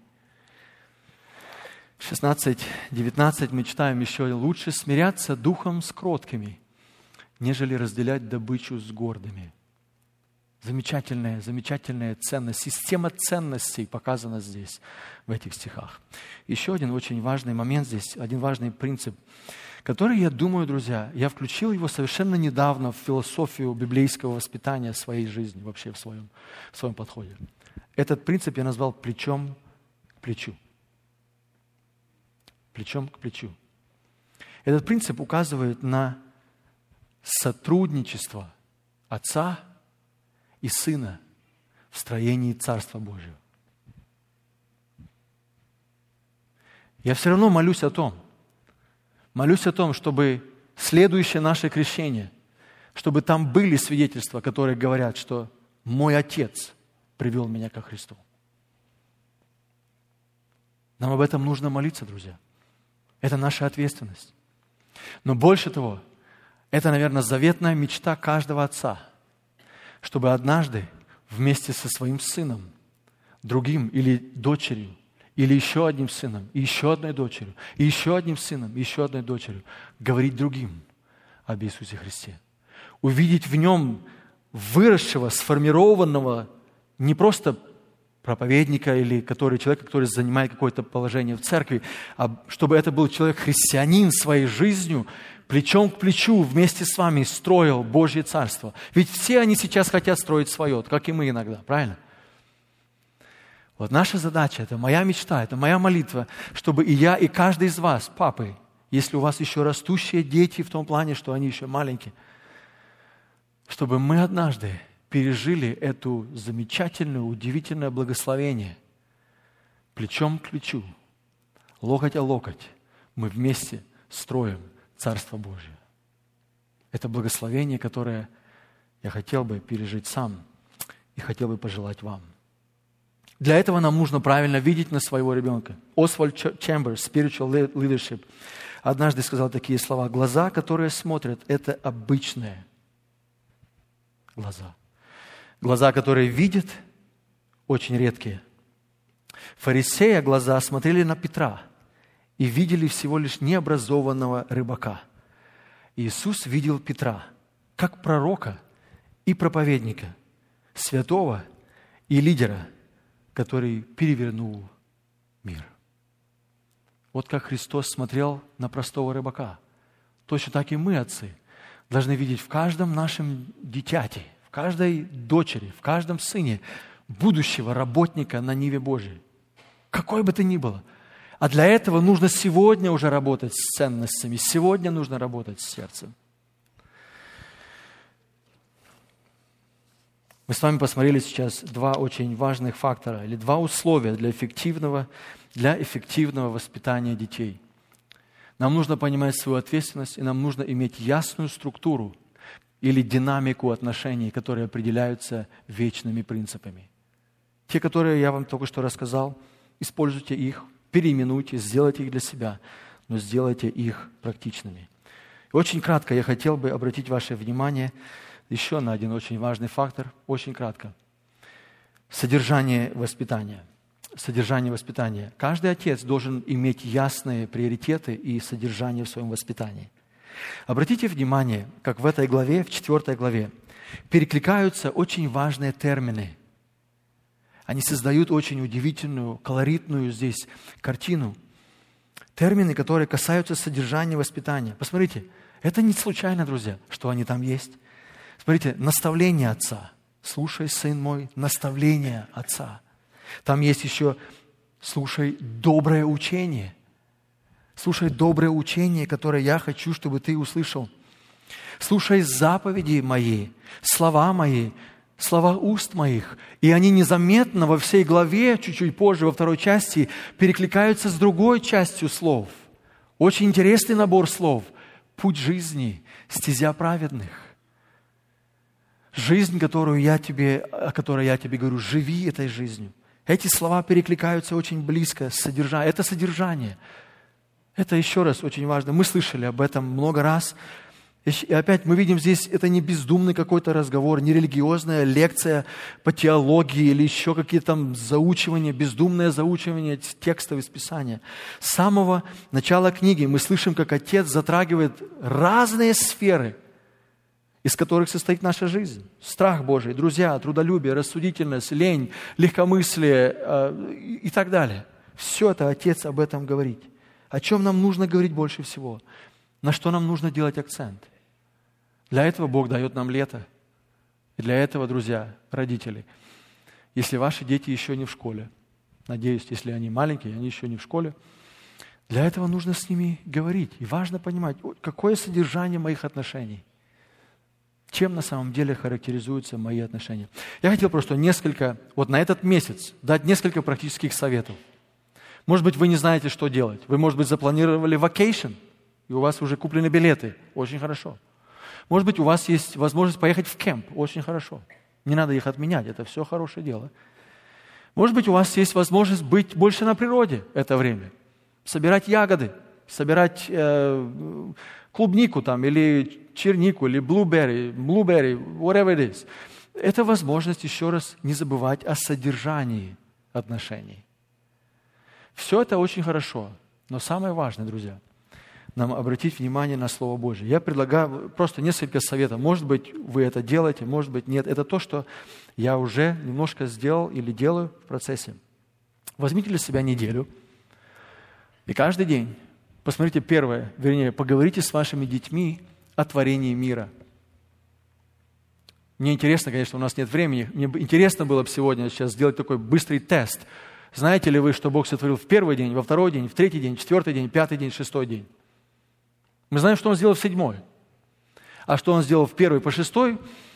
16:19 мы читаем еще, лучше смиряться духом с кроткими, нежели разделять добычу с гордыми. Замечательная ценность, система ценностей показана здесь, в этих стихах. Еще один очень важный момент здесь, один важный принцип, который, я думаю, друзья, я включил его совершенно недавно в философию библейского воспитания своей жизни, вообще в своем подходе. Этот принцип я назвал плечом к плечу. Плечом к плечу. Этот принцип указывает на сотрудничество Отца и Сына в строении Царства Божьего. Я все равно молюсь о том, чтобы следующее наше крещение, чтобы там были свидетельства, которые говорят, что мой Отец привел меня ко Христу. Нам об этом нужно молиться, друзья. Это наша ответственность. Но больше того, это, наверное, заветная мечта каждого отца, чтобы однажды вместе со своим сыном, другим или дочерью, или еще одним сыном, и еще одной дочерью, и еще одним сыном, и еще одной дочерью, говорить другим об Иисусе Христе. Увидеть в нем выросшего, сформированного, не просто проповедника или человека, который занимает какое-то положение в церкви, а чтобы это был человек-христианин своей жизнью, плечом к плечу вместе с вами строил Божье Царство. Ведь все они сейчас хотят строить свое, как и мы иногда, правильно? Вот наша задача, это моя мечта, это моя молитва, чтобы и я, и каждый из вас, папы, если у вас еще растущие дети в том плане, что они еще маленькие, чтобы мы однажды пережили это замечательное, удивительное благословение. Плечом к плечу, локоть о локоть, мы вместе строим Царство Божье. Это благословение, которое я хотел бы пережить сам и хотел бы пожелать вам. Для этого нам нужно правильно видеть на своего ребенка. Освальд Чемберс, Spiritual Leadership, однажды сказал такие слова: глаза, которые смотрят, это обычные глаза. Глаза, которые видят, очень редкие. Фарисея глаза смотрели на Петра и видели всего лишь необразованного рыбака. Иисус видел Петра как пророка и проповедника, святого и лидера, который перевернул мир. Вот как Христос смотрел на простого рыбака. Точно так и мы, отцы, должны видеть в каждом нашем дитяти, в каждой дочери, в каждом сыне будущего работника на ниве Божьей. Какой бы ты ни было. А для этого нужно сегодня уже работать с ценностями, сегодня нужно работать с сердцем. Мы с вами посмотрели сейчас два очень важных фактора, или два условия для эффективного воспитания детей. Нам нужно понимать свою ответственность, и нам нужно иметь ясную структуру или динамику отношений, которые определяются вечными принципами. Те, которые я вам только что рассказал, используйте их, переименуйте, сделайте их для себя, но сделайте их практичными. И очень кратко я хотел бы обратить ваше внимание еще на один очень важный фактор, очень кратко. Содержание воспитания. Содержание воспитания. Каждый отец должен иметь ясные приоритеты и содержание в своем воспитании. Обратите внимание, как в этой главе, в 4 главе, перекликаются очень важные термины. Они создают очень удивительную, колоритную здесь картину. Термины, которые касаются содержания воспитания. Посмотрите, это не случайно, друзья, что они там есть. Смотрите, наставление отца, Слушай, сын мой, наставление отца. Там есть еще слушай доброе учение. Слушай доброе учение, которое я хочу, чтобы ты услышал. Слушай заповеди мои, слова мои, слова уст моих. И они незаметно во всей главе, чуть-чуть позже, во второй части, перекликаются с другой частью слов. Очень интересный набор слов. Путь жизни, стезя праведных. Жизнь, о которой я тебе говорю, живи этой жизнью. Эти слова перекликаются очень близко с содержанием. Это содержание. Это еще раз очень важно. Мы слышали об этом много раз. И опять мы видим здесь, это не бездумный какой-то разговор, не религиозная лекция по теологии или еще какие-то там заучивания, бездумное заучивание текстов из Писания. С самого начала книги мы слышим, как Отец затрагивает разные сферы, из которых состоит наша жизнь. Страх Божий, друзья, трудолюбие, рассудительность, лень, легкомыслие и так далее. Все это Отец об этом говорит. О чем нам нужно говорить больше всего? На что нам нужно делать акцент? Для этого Бог дает нам лето. И для этого, друзья, родители, если ваши дети еще не в школе, надеюсь, если они маленькие, они еще не в школе, для этого нужно с ними говорить. И важно понимать, какое содержание моих отношений. Чем на самом деле характеризуются мои отношения. Я хотел просто на этот месяц дать несколько практических советов. Может быть, вы не знаете, что делать. Вы, может быть, запланировали vacation, и у вас уже куплены билеты. Очень хорошо. Может быть, у вас есть возможность поехать в кемп. Очень хорошо. Не надо их отменять, это все хорошее дело. Может быть, у вас есть возможность быть больше на природе это время. Собирать ягоды, собирать клубнику там, или чернику, или blueberry, whatever it is. Это возможность еще раз не забывать о содержании отношений. Все это очень хорошо, но самое важное, друзья, нам обратить внимание на Слово Божие. Я предлагаю просто несколько советов. Может быть, вы это делаете, может быть, нет. Это то, что я уже немножко сделал или делаю в процессе. Возьмите для себя неделю и каждый день посмотрите поговорите с вашими детьми о творении мира. Мне интересно, конечно, у нас нет времени. Мне интересно было бы сегодня сейчас сделать такой быстрый тест. Знаете ли вы, что Бог сотворил в первый день, во второй день, в третий день, в четвертый день, пятый день, шестой день? Мы знаем, что Он сделал в седьмой. А что Он сделал в первый по шестой,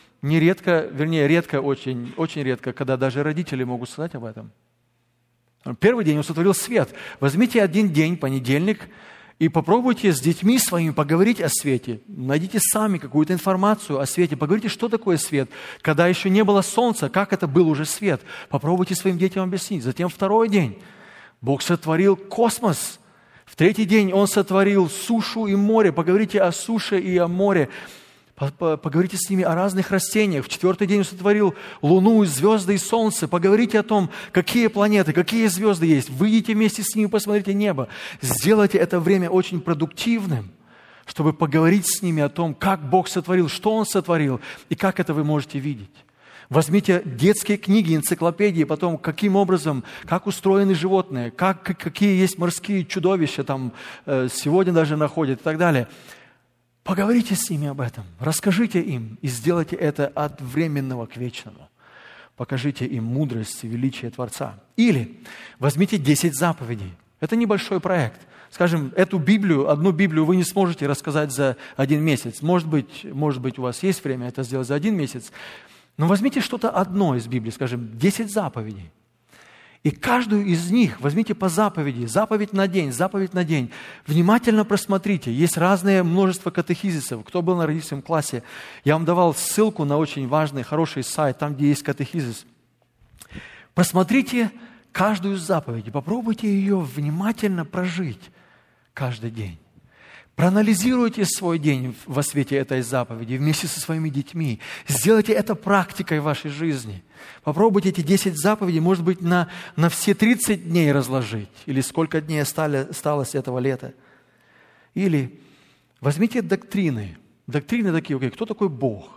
редко, очень редко, когда даже родители могут сказать об этом. Первый день Он сотворил свет. Возьмите один день, понедельник, и попробуйте с детьми своими поговорить о свете. Найдите сами какую-то информацию о свете. Поговорите, что такое свет. Когда еще не было солнца, как это был уже свет. Попробуйте своим детям объяснить. Затем второй день. Бог сотворил космос. В третий день Он сотворил сушу и море. Поговорите о суше и о море. Поговорите с ними о разных растениях. В четвертый день Он сотворил луну, звезды и солнце. Поговорите о том, какие планеты, какие звезды есть. Выйдите вместе с ними, посмотрите небо. Сделайте это время очень продуктивным, чтобы поговорить с ними о том, как Бог сотворил, что Он сотворил и как это вы можете видеть. Возьмите детские книги, энциклопедии, потом каким образом, как устроены животные, какие есть морские чудовища, там сегодня даже находят и так далее. Поговорите с ними об этом, расскажите им и сделайте это от временного к вечному. Покажите им мудрость и величие Творца. Или возьмите 10 заповедей. Это небольшой проект. Скажем, одну Библию вы не сможете рассказать за 1 месяц. Может быть, у вас есть время это сделать за 1 месяц. Но возьмите что-то одно из Библии, скажем, 10 заповедей. И каждую из них возьмите по заповеди, заповедь на день. Внимательно просмотрите. Есть разное множество катехизисов. Кто был на родительском классе, я вам давал ссылку на очень важный, хороший сайт, там, где есть катехизис. Просмотрите каждую из заповедей, попробуйте ее внимательно прожить каждый день. Проанализируйте свой день во свете этой заповеди вместе со своими детьми. Сделайте это практикой в вашей жизни. Попробуйте эти 10 заповедей, может быть, на все 30 дней разложить. Или сколько дней осталось этого лета. Или возьмите доктрины. Доктрины такие, кто такой Бог?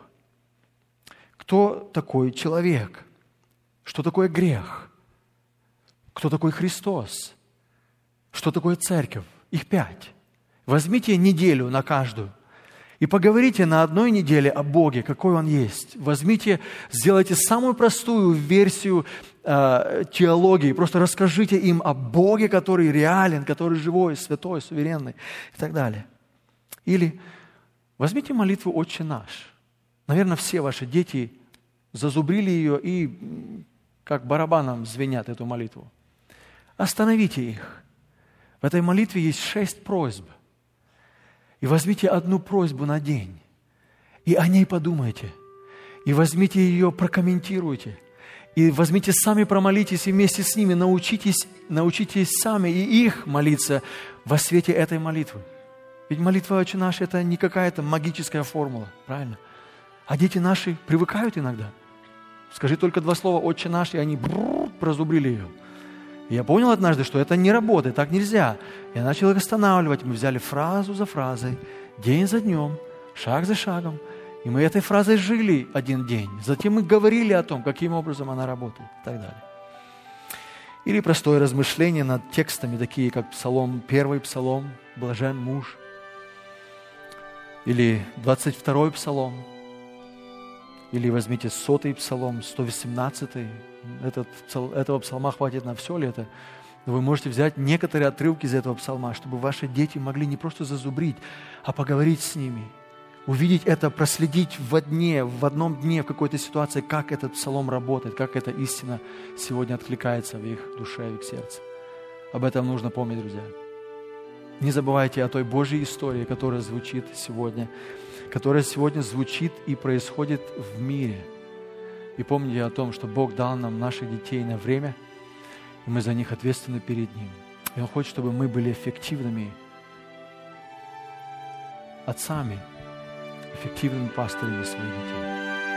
Кто такой человек? Что такое грех? Кто такой Христос? Что такое церковь? Их 5. Возьмите неделю на каждую И поговорите на одной неделе о Боге, какой Он есть. Возьмите, сделайте самую простую версию теологии. Просто расскажите им о Боге, который реален, который живой, святой, суверенный и так далее. Или возьмите молитву «Отче наш». Наверное, все ваши дети зазубрили ее и как барабаном звенят эту молитву. Остановите их. В этой молитве есть 6 просьб. И возьмите одну просьбу на день. И о ней подумайте. И возьмите ее, прокомментируйте. И возьмите сами, промолитесь, и вместе с ними научитесь сами и их молиться во свете этой молитвы. Ведь молитва «Отче наш» – это не какая-то магическая формула, правильно? А дети наши привыкают иногда. Скажи только 2 слова «Отче наш», и они прозубрили ее. И я понял однажды, что это не работает, так нельзя. Я начал их останавливать. Мы взяли фразу за фразой, день за днем, шаг за шагом. И мы этой фразой жили один день. Затем мы говорили о том, каким образом она работает и так далее. Или простое размышление над текстами, такие как Псалом, 1 Псалом, «Блажен муж». Или 22 Псалом. Или возьмите 100-й Псалом, 118-й. Этого псалма хватит на все лето. Но вы можете взять некоторые отрывки из этого псалма, чтобы ваши дети могли не просто зазубрить, а поговорить с ними. Увидеть это, проследить в одном дне, в какой-то ситуации, как этот псалом работает, как эта истина сегодня откликается в их душе и в их сердце. Об этом нужно помнить, друзья. Не забывайте о той Божьей истории, которая звучит сегодня, которая сегодня звучит и происходит в мире. И помните о том, что Бог дал нам наших детей на время, и мы за них ответственны перед Ним. И Он хочет, чтобы мы были эффективными отцами, эффективными пастырями своих детей.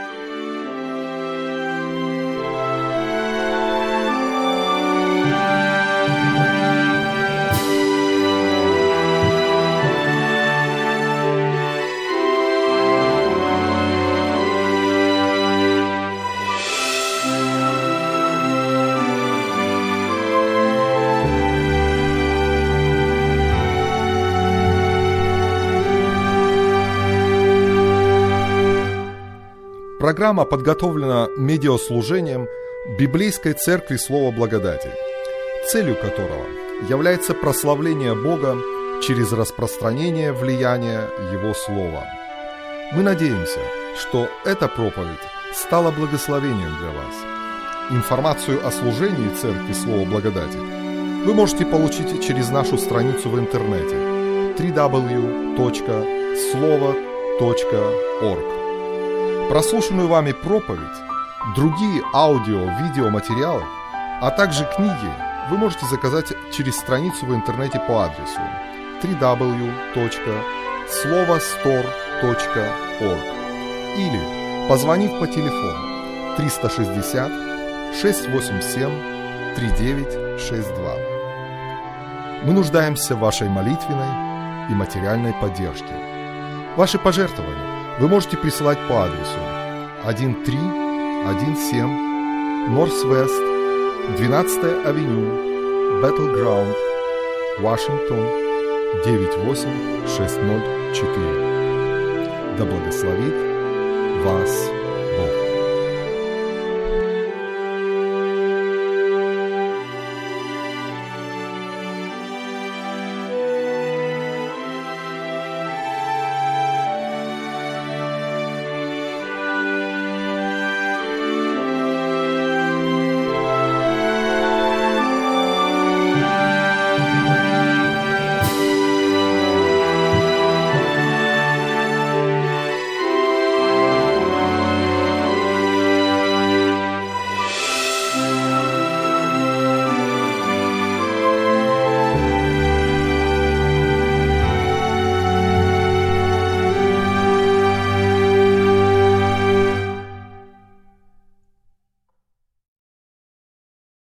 Программа подготовлена медиаслужением Библейской Церкви Слова Благодати, целью которого является прославление Бога через распространение влияния Его Слова. Мы надеемся, что эта проповедь стала благословением для вас. Информацию о служении Церкви Слова Благодати вы можете получить через нашу страницу в интернете www.slovo.org. Прослушанную вами проповедь, другие аудио-видеоматериалы, а также книги вы можете заказать через страницу в интернете по адресу www.slovostore.org или позвонив по телефону 360 687 3962. Мы нуждаемся в вашей молитвенной и материальной поддержке. Ваши пожертвования вы можете присылать по адресу 1317 Northwest 12-я авеню, Battleground, Вашингтон, 98604. Да благословит вас Бог.